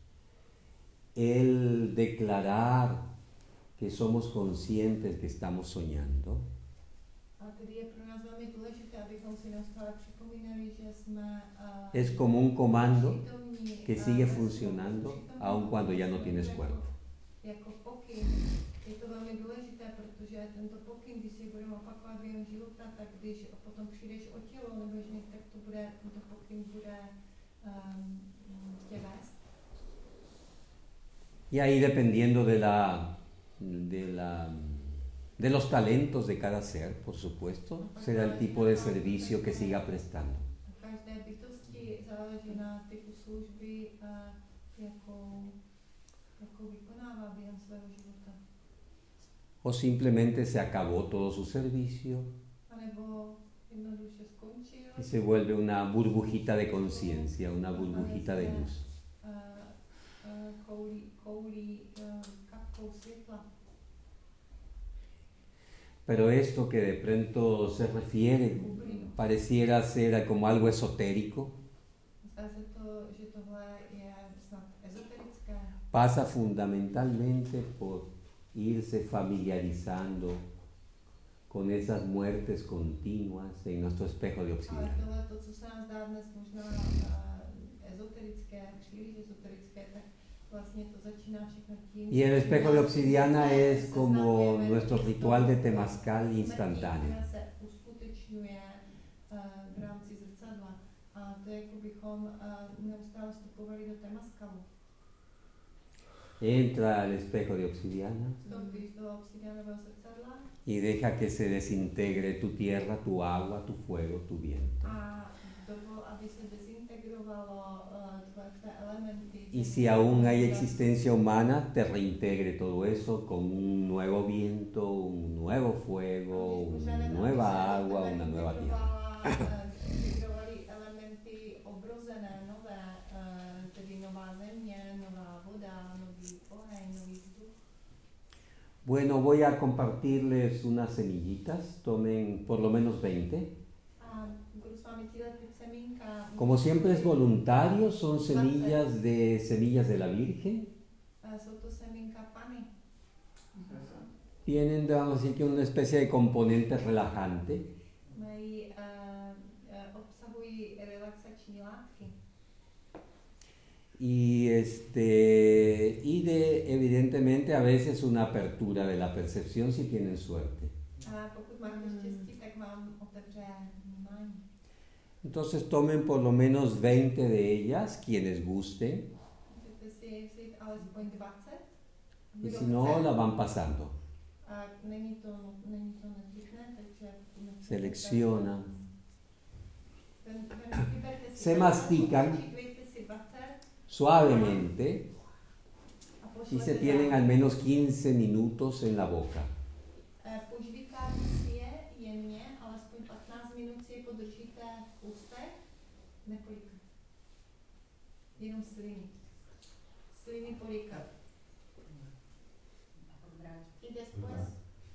el declarar que somos conscientes que estamos soñando. A tedy je pro nás velmi důležité, abychom si neustále připomínali, že jsme uh, Es como un comando přítomní, que uh, sigue ve funcionando přítomní aun cuando ya no tienes jako- cuerpo. Jako pokyn. Je to velmi důležité, protože tento pokyn, když si budeme opakovat během života, tak když potom přijdeš o tělo, nebo že tak to bude, tento pokyn bude um, tě vést. Y ahí dependiendo de la, de la, de los talentos de cada ser, por supuesto, será el tipo de servicio que siga prestando. A každé bytosti záleží na typu služby, uh, jakou, jakou vykonává během svého života. O simplemente se acabó todo su servicio A nebo jednoduše skončil. y se vuelve una burbujita de conciencia, una burbujita de luz. Uh, uh, koulí, koulí uh, kapkou světla. Pero esto que de pronto se refiere, pareciera ser como algo esotérico, Zdá se to, že tohle je snad ezoterické. pasa fundamentalmente por irse familiarizando con esas muertes continuas en nuestro espejo de Ale obsidiana. tohle, to, co se nám zdá dnes možná uh, ezoterické, příliš ezoterické, tak vlastně to začíná všechno tím, Y el espejo de obsidiana že es se como seznamujeme nuestro s tou ritual de temazcal smrtí, instantáneo. která se uskutečňuje uh, v rámci zrcadla. A to je, jako bychom uh, neustále vstupovali do temaskalu. Entra al espejo de obsidiana Vstoupíš do obsidianového zrcadla y deja que se desintegre tu tierra, tu agua, tu fuego, tu viento. a dovol, aby se dezintegrovalo uh, tvoje, tvé elementy. Y si aún hay existencia humana, te reintegre todo eso con un nuevo viento, un nuevo fuego, una nueva agua, una nueva tierra. Integrovali elementy obrozené, nové, uh, tedy nová země, nová voda, nový oheň, nový vzduch. Bueno, voy a compartirles unas semillitas, tomen por lo menos veinte. A budu s vámi dílet ty semínka. Como siempre es voluntario, son semillas de semillas de la Virgen. Uh, jsou to semínka Panny. Tienen, vamos a decir, que una especie de componente relajante. Mají, uh, uh, obsahují relaxační látky. Y, este, y de, evidentemente, a veces una apertura de la percepción si tienen suerte. A pokud máte štěstí, tak vám otevře vnímání. Entonces tomen por lo menos veinte de ellas, quienes gusten, Můžete si vzít alespoň dvacet. y Kdo si no, chce. la van pasando. A není to, není to nezbytné, takže... Seleccionan. Ven, ven, vyberte si Se dvacet, mastican. Dejte si dvacet Suavemente a y pošlete se tienen dál. al menos quince minutos en la boca. Eh, Požvíkáte si je jemně, alespoň patnáct minut si je podržíte v ústech, nepolikat. Jenom sliny. Sliny polikat. I después.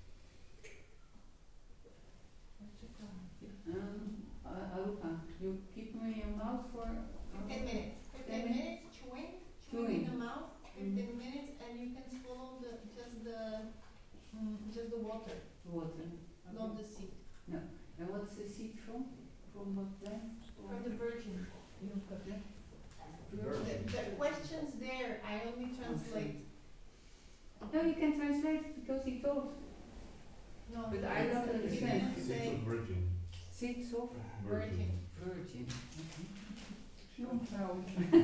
Um, uh, Aluka, you keep me in your mouth for Ten minutes. Fifteen minutes chewing, chewing in the mouth. Fifteen minutes, and you can swallow the just the mm, just the water, water. not the seed. No. And what's the seed from? From what plant? From the virgin. Yeah. The, the questions there, I only translate. No, you can translate because he told. No, But I don't it's- understand. you can say virgin. Seeds of virgin. virgin. No, vrouw.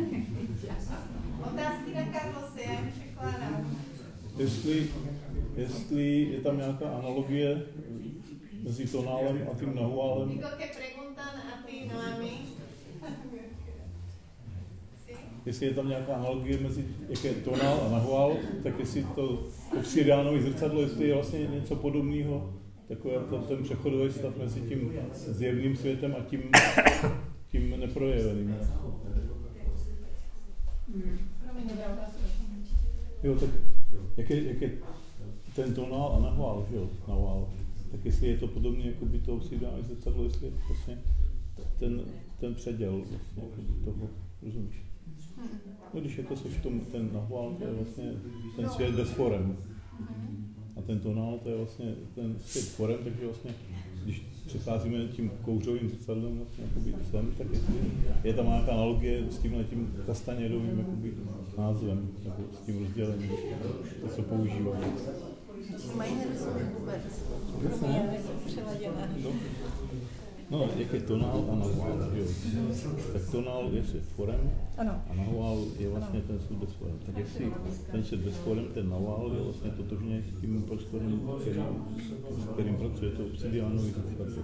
Otázky na Carlose, já jim překládám. Jestli, jestli je tam nějaká analogie mezi tonálem a tím nahuálem, Digo que preguntan a ti, no a mí. Sí. jestli je tam nějaká analogie mezi, jak je tonál a nahuál, tak jestli to obsidiánové zrcadlo, jestli je vlastně něco podobného, takové ten, ten přechodový stav mezi tím zjevným světem a tím, tím neprojeveným. Promiň, dobrá otázka. Jo, tak jak je, jak je ten tonál a nahuál, že jo, nahuál, tak jestli je to podobně jako by to obsidiánové zrcadlo, jestli je to vlastně ten, ten předěl vlastně jako toho, rozumíš? No když jako seš tom, ten nahuál, to je vlastně ten svět bez forem. A ten tonál, to je vlastně ten svět forem, takže vlastně, když přecházíme tím kouřovým zrcadlem vlastně jakoby sem, tak jestli je tam nějaká analogie s tímhle tím kastanědovým jakoby názvem, nebo s tím rozdělením, to se používá. Mají nerozumím vůbec. Vůbec Pro mě ne? je přeladěné. No, no, jak je tonál a nahuál, že jo? Tak tonál je svět forem Ano. a nahuál je vlastně ten svět bez forem. Tak jestli ten svět bez forem, ten nahuál je vlastně totožně s tím prostorem, kterým, s kterým pracuje to obsidiánový zrcadlo.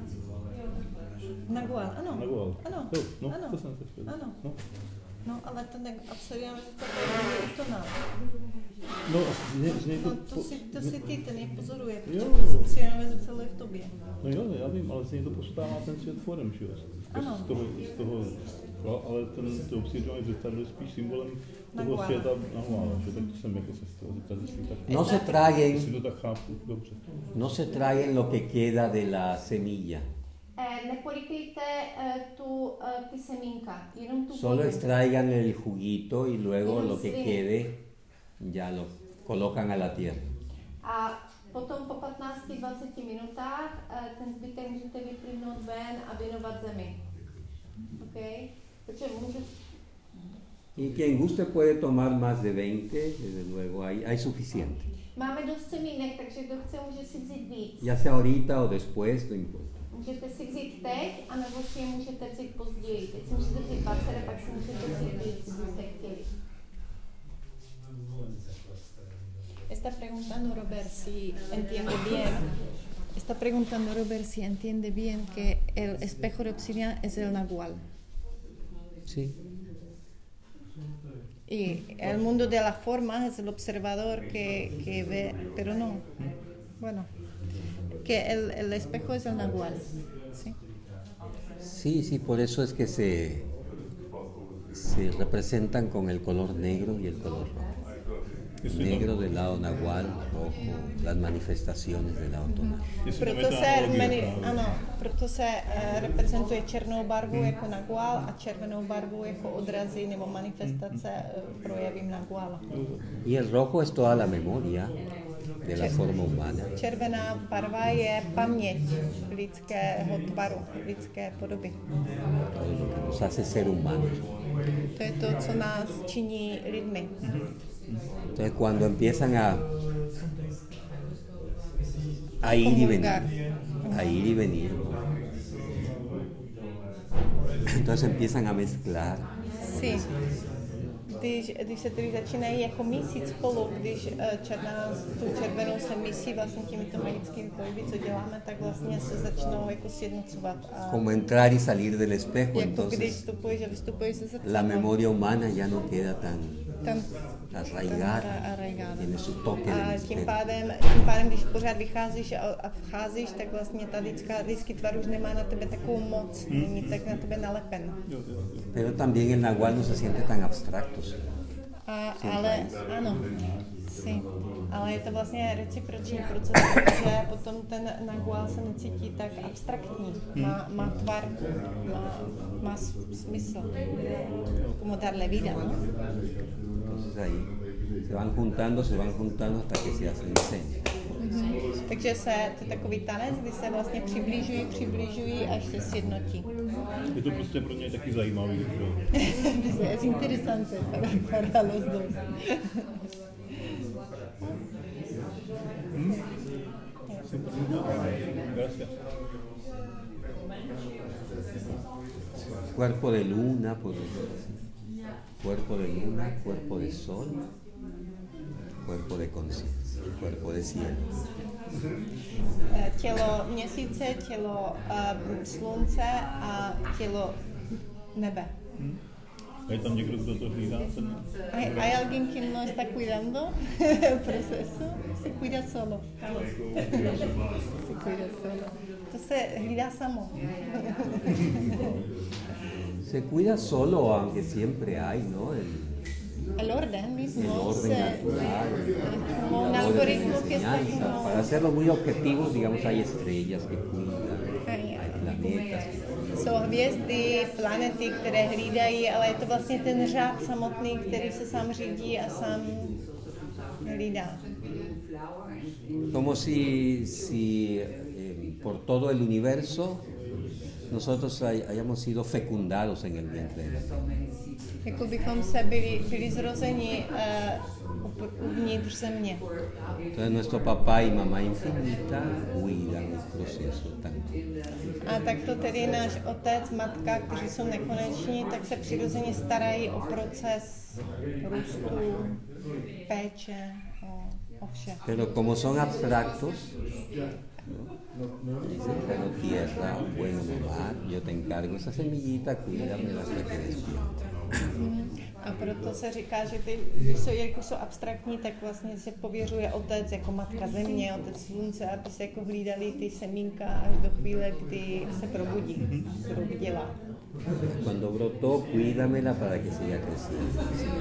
Nagual, ano. Nahuál. Ano. Jo, no, Ano. to jsem se chtěl. Ano. No. No, ale to ne, obsidian, to je to nám. No, z něj, z něj to, No, to si, to si ty, ten je pozoruje, protože Jo. to obsidianové zrcadlo je v tobě. no jo, já vím, ale z něj to postává ten svět forem, že jo? Ano. Z toho, z toho, no, ale ten, to obsidiánové zrcadlo je spíš symbolem toho Nahuála. světa nahuála, že tak to jsem jako se chtěl zeptat, jestli tak, No se traguen, jestli to tak chápu, dobře. no se traguen lo que queda de la semilla. Eh, nepolíkejte eh, tu, eh, ty semínka, jenom tu Solo vodu. extraigan el juguito y luego Jenom lo que sliny. quede ya lo colocan a la tierra. A potom po patnácti až dvaceti minutách eh, ten zbytek můžete vyplivnout ven a věnovat zemi. OK? Protože můžu... Y quien guste puede tomar más de veinte, desde luego hay, hay suficiente. Máme dost semínek, takže kdo chce, může si vzít víc. Ya sea ahorita o después, no importa. Můžete si vzít teď, anebo si je můžete vzít později. Teď si můžete vzít dvacet, a pak si můžete vzít víc, co byste chtěli. Está preguntando Robert si entiende bien. Está preguntando Robert si entiende bien que el espejo de obsidiana es el nagual. Sí. Y el mundo de la forma es el observador que, que ve, pero no. Bueno, que el, el espejo es el nagual. ¿Sí? Sí, sí, por eso es que se, se representan con el color negro y el color rojo. Negro del lado nahual, rojo, las manifestaciones del lado tonal. Jestli tam je Proto ta se, analogie jmeni, právě. ano, proto se uh, reprezentuje černou barvu jako nagual a červenou barvu jako odrazy nebo manifestace uh, projevím naguala. Y el rojo es toda la memoria de la forma humana. Červená barva je paměť lidského tvaru, lidské podoby. Todo lo que nos hace ser humanos. To je to, co nás činí lidmi. Entonces cuando empiezan a, a ir y venir, a ir y venir, entonces empiezan a mezclar. Sí. Když, když se tedy začínají jako mísit spolu, když uh, černá s tou červenou se mísí vlastně těmito magickými pohyby, co děláme, tak vlastně se začnou jako sjednocovat. A Como entrar y salir del espejo, jako když entonces vstupuješ a vystupuješ ze zrcadla, la memoria humana ya no queda tan tam arraigada, arraigada. tiene su toque de A tím misterio. pádem, tím pádem, když pořád vycházíš a, a vcházíš, tak vlastně ta lidská, lidský tvar už nemá na tebe takovou moc, není tak na tebe nalepen. Pero también el nahual no se siente tan abstracto. A, ale ano, sí. ale je to vlastně reciproční proces, že potom ten nagual se necítí tak abstraktní, má, má tvar, má, má smysl, como darle vida, ¿no? Entonces ahí se van juntando, se van juntando hasta que se hacen señas. Mm-hmm. Takže se, to je takový tanec, kdy se vlastně přibližují, přibližují, až se sjednotí. Je to prostě pro mě taky zajímavý, že? Es interesante para, para los dos. Hmm? Gracias. Cuerpo de luna, por cuerpo de luna, cuerpo de sol, cuerpo de conciencia, cuerpo de cielo. Tělo měsíce, tělo uh, slunce a tělo nebe. Hmm. A je tam někdo, kdo to hlídá? Ten... ¿Hay, ¿Hay alguien que no está cuidando el proceso? Se cuida solo. Se cuida solo. To se hlídá samo. Se cuida solo, aunque siempre hay, ¿no? El, el orden mismo. El orden se, natural. Como un algoritmo que está como... Para hacerlo muy objetivo, digamos, hay estrellas que cuidan, hay planetas que cuidan. Jsou hvězdy, planety, které hlídají, ale je to vlastně ten řád samotný, který se sám řídí a sám hlídá. Como si, si eh, por todo el universo nosotros hay, hayamos sido fecundados en el vientre de la tierra. Jako bychom se byli, byli zrozeni uh, uvnitř země. Entonces nuestro papá y mamá infinita cuidan el proceso tanto. A tak to tedy náš otec, matka, kteří jsou nekoneční, tak se přirozeně starají o proces růstu, péče, o, o vše. Pero como son abstractos, ¿no? Dice, claro, tierra, bueno, mamá, yo te encargo esa semillita, cuídamela hasta que despierte. A proto se říká, že ty, když jsou, jako jsou abstraktní, tak vlastně se pověřuje otec jako matka země, otec slunce, aby se jako hlídali ty semínka až do chvíle, kdy se probudí, budou dělat. Cuando brotó, cuídamela para que siga creciendo.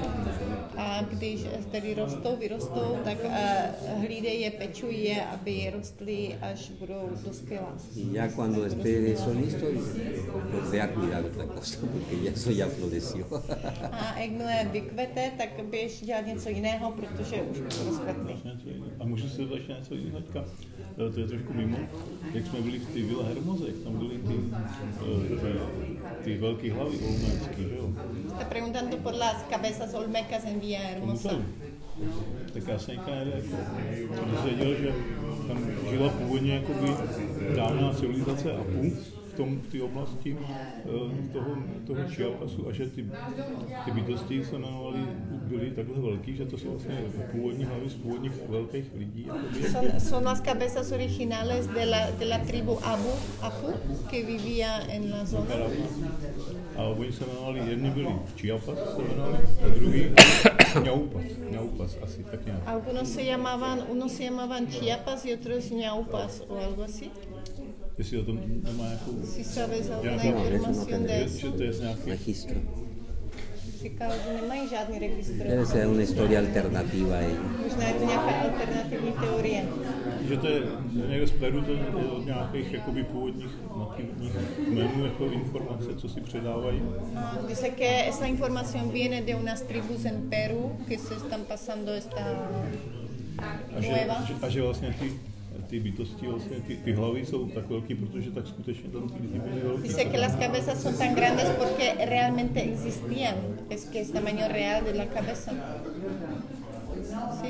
A když tedy rostou, vyrostou, tak uh, hlídej je, pečují je, aby rostly, až budou dospělá. Y ya cuando esté eso listo, pues ve a cuidar otra cosa, porque ya eso ya floreció. A jakmile vykvete, tak běž dělat něco jiného, protože už rozkvetli. A můžu si dát něco jiného? To je trošku mimo. Jak jsme byli v té Villa Hermosa, jak tam byly ty, ty, ty velké hlavy olmecký, že jo? Jste preguntando por las cabezas olmecas en Villa Hermosa. Tak já jsem někde jako dozvěděl, že tam žila původně jakoby dávná civilizace Apu v tom, v té oblasti toho, toho Chiapasu a že ty, ty bytosti se jmenovaly, byly takhle velký, že to jsou vlastně původní hlavy z původních velkých lidí. Son, son las cabezas originales de la, de la tribu Abu, Apu, que vivía en la zona. A oni se jmenovali, jedni byli Chiapas, se jmenovali, a druhý Ñaupas, Ñaupas, asi tak nějak. Algunos se llamaban, unos se llamaban Chiapas y otros Ñaupas o algo así. Jestli o tom nemá nějakou... Si sabes alguna nějakou, información de eso. Že to je nějaký registro. Říkal, že nemají žádný registr. Debe ser una historia alternativa ahí. Možná je to nějaká alternativní teorie. Že to je někde z Peru, to je od nějakých jakoby původních nativních kmenů jako informace, co si předávají. Dice que esa información viene de unas tribus en Perú que se están pasando esta nueva. A že, a že vlastně ty ty bytosti, vlastně ty, ty hlavy jsou tak velký, protože tak skutečně tam ty lidi byly velký. Dice que las cabezas son tan grandes porque realmente existían. Es que es tamaño real de la cabeza. ¿Sí?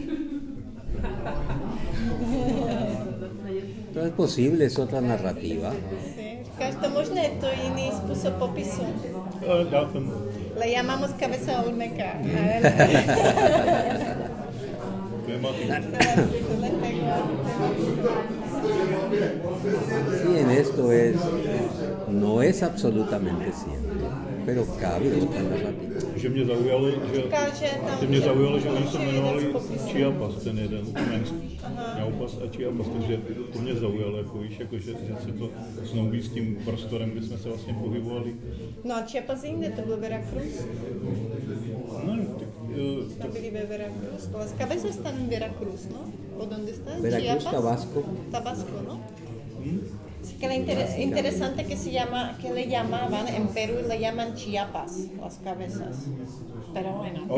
To es posible, es otra narrativa. Sí. Říkáš to možné, je to jiný způsob popisu. Já tam... Le llamamos cabeza olmeca. Sí, en esto es, no es absolutamente cierto, pero cabe otra narrativa. Že mě zaujalo, že, že mě zaujalo, že oni se jmenovali Chiapas, ten jeden kmen, Ñaupas a Chiapas, takže to mě zaujalo, jako víš, jako, že, že se to snoubí s tím prostorem, kde jsme se vlastně pohybovali. No a Chiapas jinde, to byl Veracruz. No, tak uh, Están byli ve Veracruz. Las cabezas están en Veracruz, ¿no? ¿O dónde están? Veracruz, Chiapas. Tabasco. Tabasco, ¿no? hm? Sí, que le inter- interesante que se llama, que le llamaban en Perú, le llaman Chiapas, las cabezas. Pero bueno.